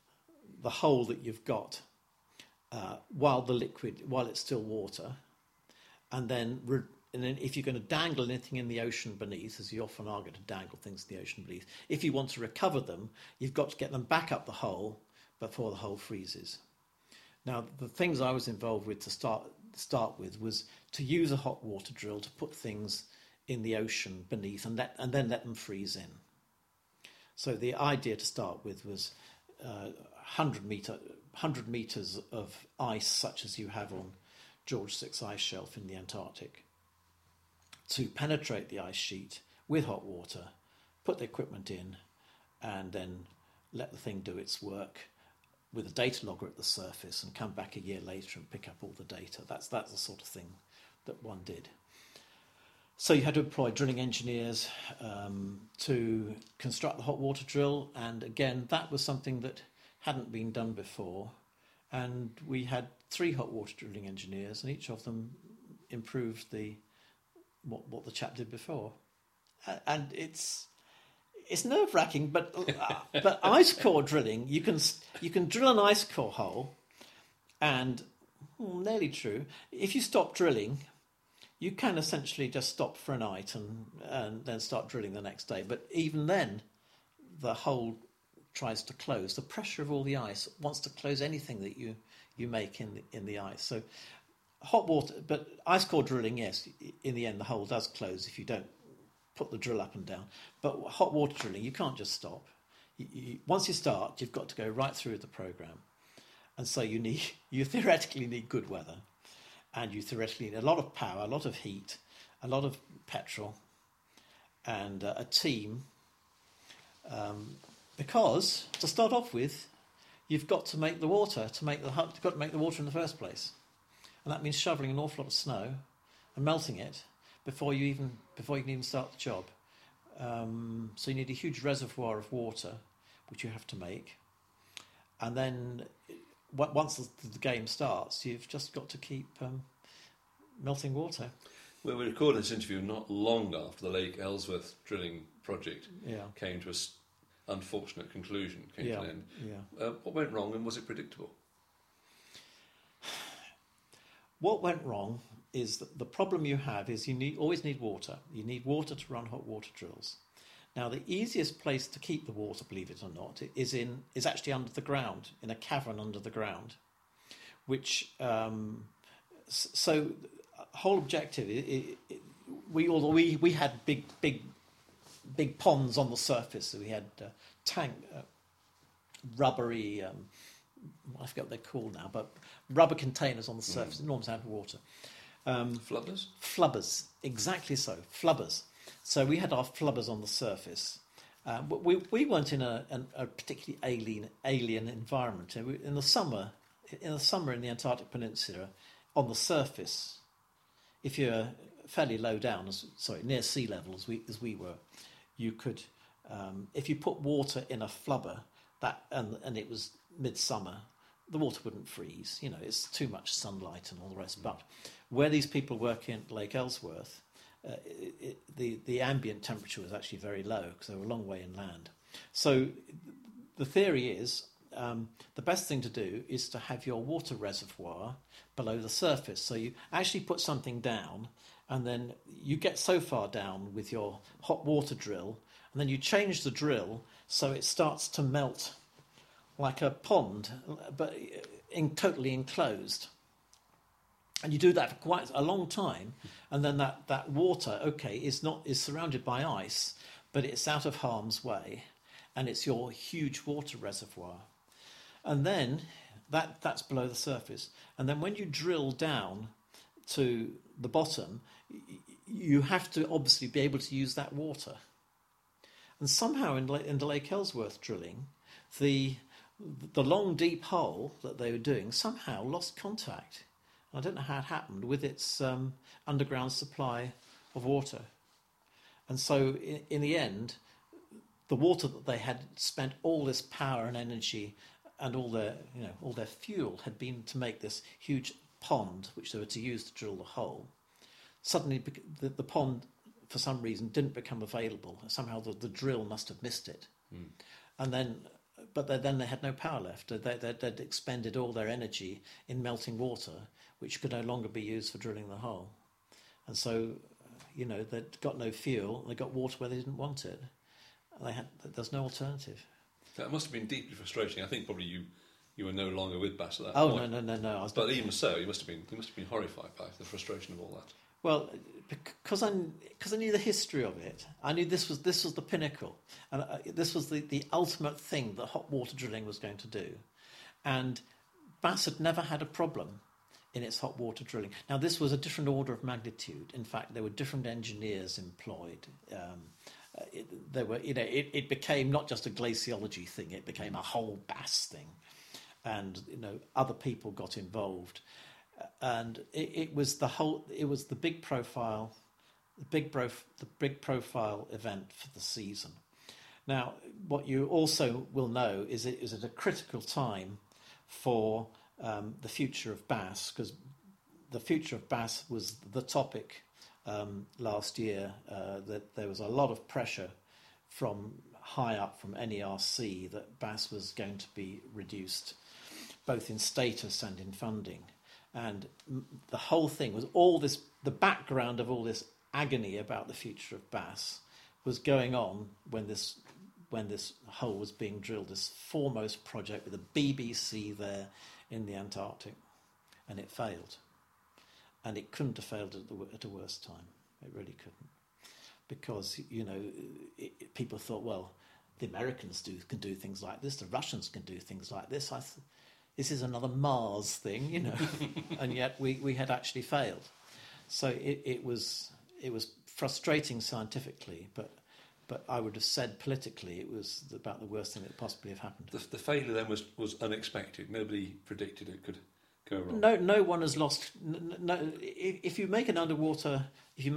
the hole that you've got while it's still water, and then if you're going to dangle anything in the ocean beneath, as you often are going to dangle things in the ocean beneath, if you want to recover them, you've got to get them back up the hole before the hole freezes. Now, the things I was involved with to start with was to use a hot water drill to put things in the ocean beneath and then let them freeze in. So the idea to start with was 100 metres of ice, such as you have on George VI ice shelf in the Antarctic, to penetrate the ice sheet with hot water, put the equipment in, and then let the thing do its work with a data logger at the surface and come back a year later and pick up all the data. That's the sort of thing that one did. So you had to employ drilling engineers to construct the hot water drill, and again, that was something that hadn't been done before. And we had 3 hot water drilling engineers, and each of them improved what the chap did before. And it's nerve-wracking, but ice core drilling, you can drill an ice core hole, and nearly true. If you stop drilling, you can essentially just stop for a night and then start drilling the next day. But even then, the hole tries to close. The pressure of all the ice wants to close anything that you make in the ice. So hot water, but ice core drilling, yes, in the end the hole does close if you don't put the drill up and down. But hot water drilling, you can't just stop. Once you start, you've got to go right through the program. And so you theoretically need good weather, and you theoretically need a lot of power, a lot of heat, a lot of petrol, and a team. Because to start off with, you've got to make the water you've got to make the water in the first place, and that means shoveling an awful lot of snow and melting it before you can even start the job. So you need a huge reservoir of water, which you have to make, and then once the game starts, you've just got to keep melting water. Well, we recorded this interview not long after the Lake Ellsworth drilling project came to an unfortunate conclusion, came to an end. Yeah. What went wrong, and was it predictable? What went wrong is that the problem you have is you always need water. You need water to run hot water drills. Now, the easiest place to keep the water, believe it or not, is actually under the ground, in a cavern under the ground, which so the whole objective we had big ponds on the surface. So we had rubbery, I forget what they're called now, but rubber containers on the surface, enormous amount of water. Flubbers? Flubbers, exactly so, flubbers. So we had our flubbers on the surface. But we weren't in a particularly alien environment. In the summer in the Antarctic Peninsula, on the surface, if you're fairly low down, near sea level as we were, you could, if you put water in a flubber, and it was midsummer, the water wouldn't freeze. You know, it's too much sunlight and all the rest. But where these people work in Lake Ellsworth, the ambient temperature was actually very low because they were a long way inland. So the theory is the best thing to do is to have your water reservoir below the surface. So you actually put something down, and then you get so far down with your hot water drill, and then you change the drill so it starts to melt like a pond, but totally enclosed. And you do that for quite a long time, and then that water, is surrounded by ice, but it's out of harm's way, and it's your huge water reservoir. And then that's below the surface. And then when you drill down to the bottom, you have to obviously be able to use that water. And somehow in the Lake Ellsworth drilling, the long deep hole that they were doing somehow lost contact. I don't know how it happened with its underground supply of water. And so in the end, the water that they had spent all this power and energy and all their fuel had been to make this huge pond, which they were to use to drill the hole. Suddenly the pond, for some reason, didn't become available. Somehow the drill must have missed it. And then but then they had no power left. They'd expended all their energy in melting water, which could no longer be used for drilling the hole. And so, they'd got no fuel. They got water where they didn't want it. There's no alternative. That must have been deeply frustrating. I think probably you were no longer with Bass at that point. Oh, no. But even so, you must have been horrified by the frustration of all that. Well, because I knew the history of it, I knew this was the pinnacle, and this was the ultimate thing that hot water drilling was going to do, and Bass had never had a problem in its hot water drilling. Now, this was a different order of magnitude. In fact, there were different engineers employed. It became not just a glaciology thing; it became a whole Bass thing, and other people got involved. And it was the big profile event for the season. Now, what you also will know is it is at a critical time for the future of Bass, because the future of Bass was the topic last year. That there was a lot of pressure from high up from NERC that Bass was going to be reduced, both in status and in funding. And the whole thing was the background of all this agony about the future of Bass was going on when this hole was being drilled, this foremost project with the BBC there in the Antarctic, and it failed. And it couldn't have failed at a worse time. It really couldn't. Because, people thought, well, the Americans can do things like this, the Russians can do things like this. This is another Mars thing, and yet we had actually failed. So it was frustrating scientifically, but I would have said politically it was about the worst thing that could possibly have happened. The failure then was unexpected. Nobody predicted it could go wrong. No one has lost. No, if you make an underwater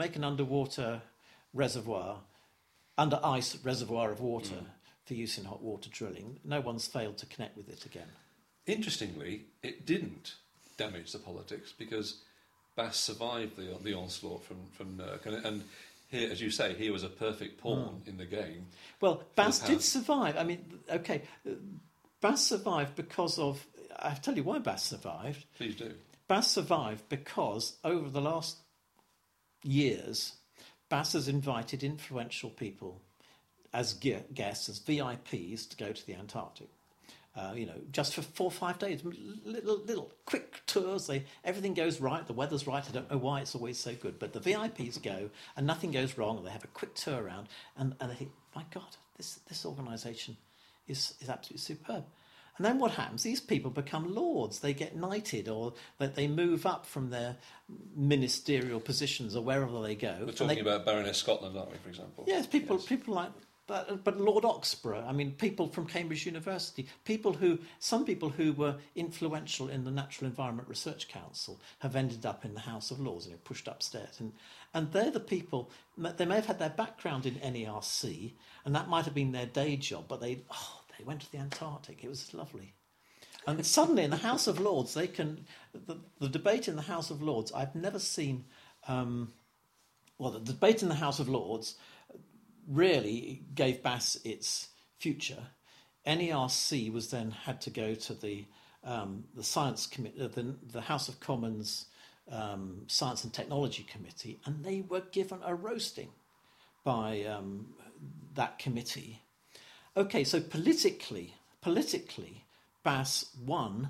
reservoir, under ice reservoir of water for use in hot water drilling, no one's failed to connect with it again. Interestingly, it didn't damage the politics because Bass survived the onslaught from NERC, and here, as you say, he was a perfect pawn in the game. Well, Bass did survive. I mean, okay, Bass survived because of. I'll tell you why Bass survived. Please do. Bass survived because over the last years, Bass has invited influential people as guests, as VIPs, to go to the Antarctic. Just for 4 or 5 days, little quick tours. Everything goes right, the weather's right. I don't know why it's always so good, but the VIPs go and nothing goes wrong. They have a quick tour around, and they think, my God, this organisation is absolutely superb. And then what happens? These people become lords. They get knighted, or that they move up from their ministerial positions or wherever they go. We're talking about Baroness Scotland, aren't we, for example? Yes, people like. But Lord Oxborough, I mean, people from Cambridge University, some people who were influential in the Natural Environment Research Council have ended up in the House of Lords, pushed upstairs. And they're the people, they may have had their background in NERC, and that might have been their day job, but they went to the Antarctic. It was lovely. And suddenly in the House of Lords, the debate in the House of Lords, I've never seen, the debate in the House of Lords really gave Bass its future. NERC was then had to go to the Science Committee, the House of Commons Science and Technology Committee, and they were given a roasting by that committee. Okay, so politically, Bass won.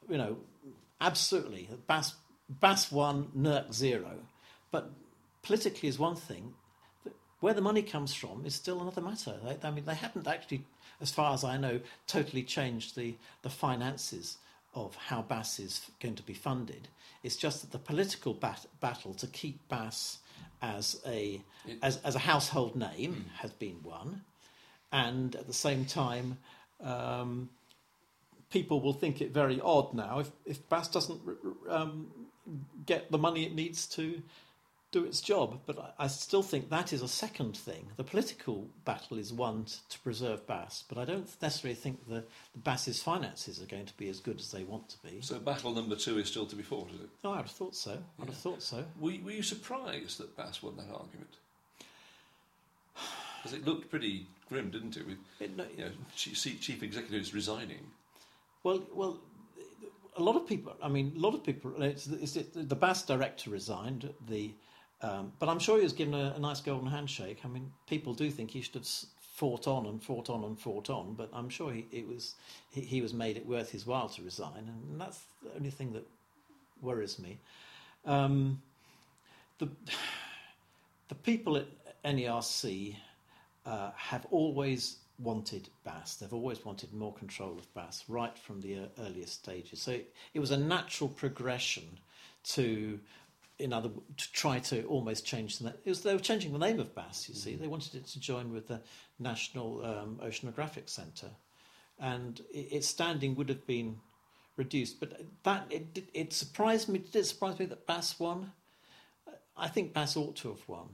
Absolutely, Bass won, NERC zero. But politically is one thing. Where the money comes from is still another matter. They haven't actually, as far as I know, totally changed the finances of how Bass is going to be funded. It's just that the political battle to keep Bass as a household name has been won, and at the same time, people will think it very odd now if Bass doesn't get the money it needs to do its job. But I still think that is a second thing. The political battle is one to preserve Bass, but I don't necessarily think the Bass's finances are going to be as good as they want to be. So battle number 2 is still to be fought, is it? Oh, I'd have thought so. I'd have thought so. Were you surprised that Bass won that argument? Because it looked pretty grim, didn't it? With no, chief executives resigning. Well, a lot of people. I mean, a lot of people. The BAS director resigned. But I'm sure he was given a nice golden handshake. I mean, people do think he should have fought on and fought on and fought on. But I'm sure he was made it worth his while to resign, and that's the only thing that worries me. The people at NERC have always wanted BAS. They've always wanted more control of BAS right from the earliest stages. So it was a natural progression to try to almost change they were changing the name of BAS. You see, they wanted it to join with the National Oceanographic Centre, and its standing would have been reduced. But it surprised me. Did it surprise me that BAS won? I think BAS ought to have won.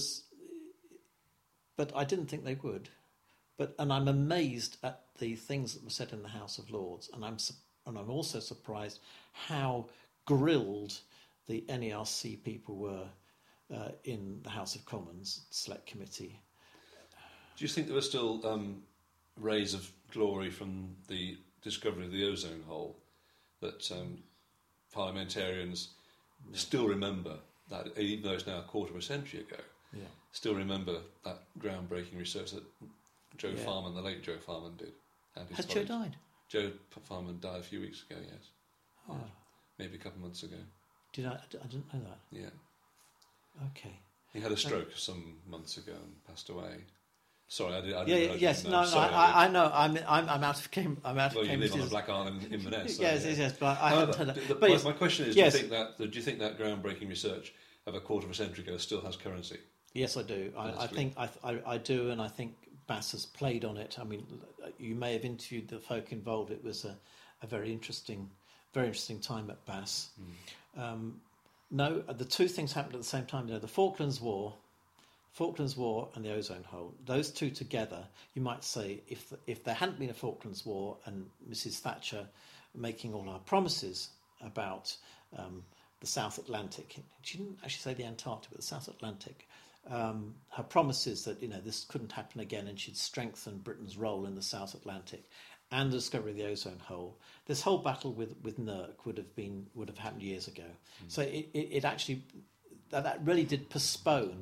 But I didn't think they would. And I'm amazed at the things that were said in the House of Lords, and I'm also surprised how grilled the NERC people were in the House of Commons Select Committee. Do you think there were still rays of glory from the discovery of the ozone hole that parliamentarians still remember that, even though it's now a quarter of a century ago, still remember that groundbreaking research that Joe Farman, the late Joe Farman, did? And his Has Joe died? Joe Farman died a few weeks ago, yes. Oh. Maybe a couple of months ago. Did I didn't know that. Yeah. Okay. He had a stroke some months ago and passed away. Sorry, I didn't. Yes. No. Sorry, I know. I'm out of Cambridge. Well, you live on the Black Island in Inverness. Yes. But I haven't heard that. But my question is: do you think that groundbreaking research of a quarter of a century ago still has currency? Yes, I do. I do, and I think BAS has played on it. I mean, you may have interviewed the folk involved. It was a very interesting time at BAS. No, the two things happened at the same time. The Falklands War and the ozone hole. Those two together, you might say, if there hadn't been a Falklands War and Mrs. Thatcher making all her promises about the South Atlantic, she didn't actually say the Antarctic, but the South Atlantic. Her promises that this couldn't happen again, and she'd strengthen Britain's role in the South Atlantic, and the discovery of the ozone hole. This whole battle with NERC would have happened years ago. So it actually that really did postpone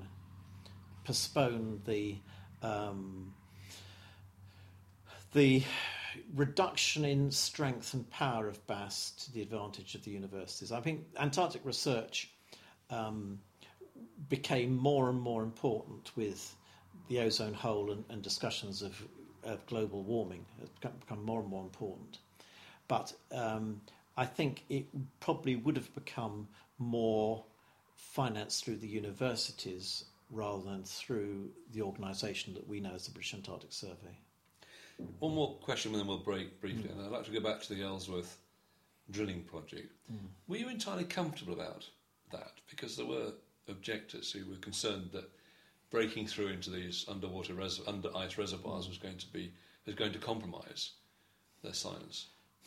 the reduction in strength and power of BAS to the advantage of the universities. I think Antarctic research became more and more important with the ozone hole and discussions of global warming. It's become more and more important. But I think it probably would have become more financed through the universities rather than through the organisation that we know as the British Antarctic Survey. One more question and then we'll break briefly. And I'd like to go back to the Ellsworth drilling project. Were you entirely comfortable about that? Because there were objectors who were concerned that breaking through into these under ice reservoirs was going to compromise their science.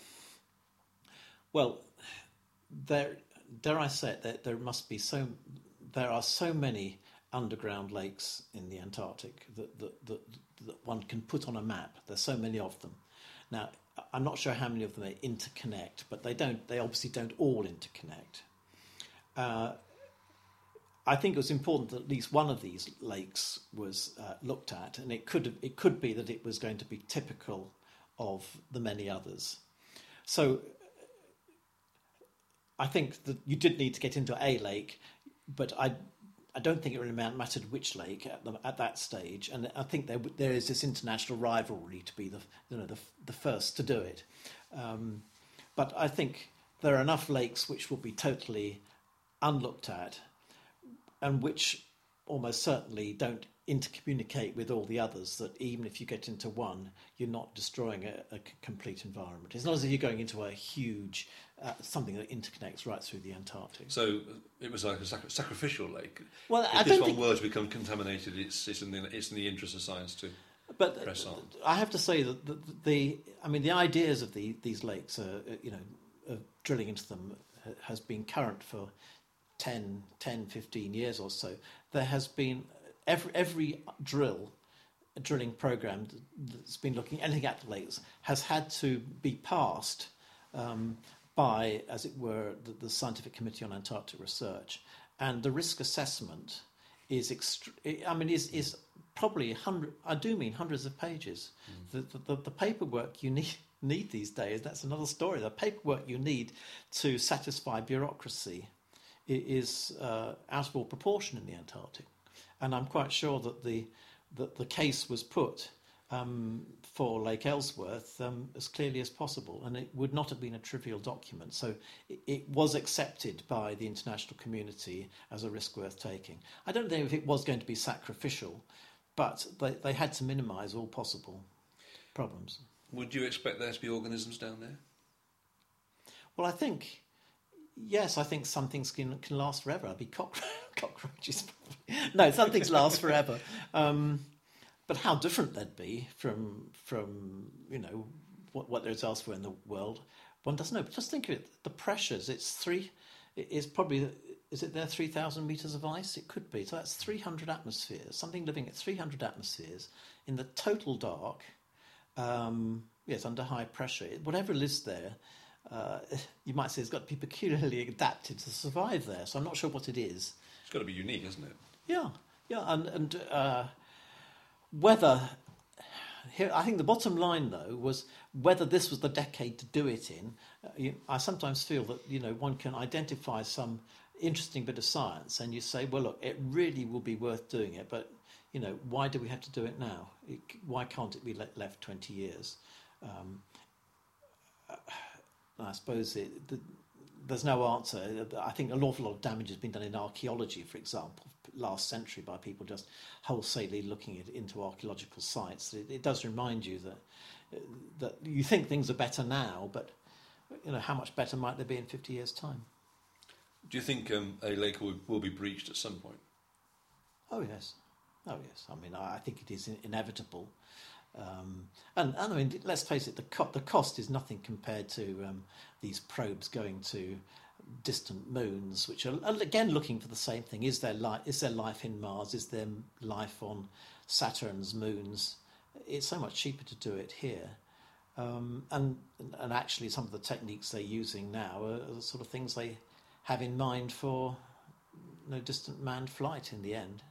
Well, dare I say it, there are so many underground lakes in the Antarctic that one can put on a map. There's so many of them. Now, I'm not sure how many of them they interconnect, but they obviously don't all interconnect. I think it was important that at least one of these lakes was looked at, and it could be that it was going to be typical of the many others. So I think that you did need to get into a lake, but I don't think it really mattered which lake at that stage, and I think there is this international rivalry to be the first to do it. But I think there are enough lakes which will be totally unlooked at, and which almost certainly don't intercommunicate with all the others, that even if you get into one, you're not destroying a complete environment. It's not as if you're going into a huge something that interconnects right through the Antarctic. So it was like a sacrificial lake. Well, if this one were to become contaminated, it's in the interest of science to press on. I have to say that the ideas of these lakes, of drilling into them, has been current for 10, 15 years or so. There has been every drill drilling program that's been looking anything at the lakes has had to be passed by, as it were, the Scientific Committee on Antarctic Research, and the risk assessment is is probably hundreds of pages. The paperwork you need these days, that's another story. The paperwork you need to satisfy bureaucracy is out of all proportion in the Antarctic, and I'm quite sure that the case was put for Lake Ellsworth as clearly as possible, and it would not have been a trivial document. So it was accepted by the international community as a risk worth taking. I don't know if it was going to be sacrificial, but they had to minimise all possible problems. Would you expect there to be organisms down there? Well, I think, yes, I think some things can last forever. I'd be cockroaches. No, some things last forever. But how different they'd be from what there is elsewhere in the world, one doesn't know. But just think of it: the pressures. Is it there 3,000 meters of ice? It could be. So that's 300 atmospheres. Something living at 300 atmospheres in the total dark. Yes, under high pressure. Whatever lives there, you might say, it's got to be peculiarly adapted to survive there. So I'm not sure what it is. It's got to be unique, isn't it? Yeah, and whether here, I think the bottom line though was whether this was the decade to do it in. I sometimes feel that one can identify some interesting bit of science, and you say, well, look, it really will be worth doing it, but why do we have to do it now? Why can't it be left 20 years? I suppose there's no answer. I think an awful lot of damage has been done in archaeology, for example, last century by people just wholesalely looking into archaeological sites. It does remind you that you think things are better now, but how much better might they be in 50 years' time? Do you think a lake will be breached at some point? Oh yes. I mean, I think it is inevitable. And I mean, let's face it, the cost is nothing compared to these probes going to distant moons, which are again looking for the same thing. Is there life in Mars? Is there life on Saturn's moons? It's so much cheaper to do it here. And actually some of the techniques they're using now are the sort of things they have in mind for distant manned flight in the end.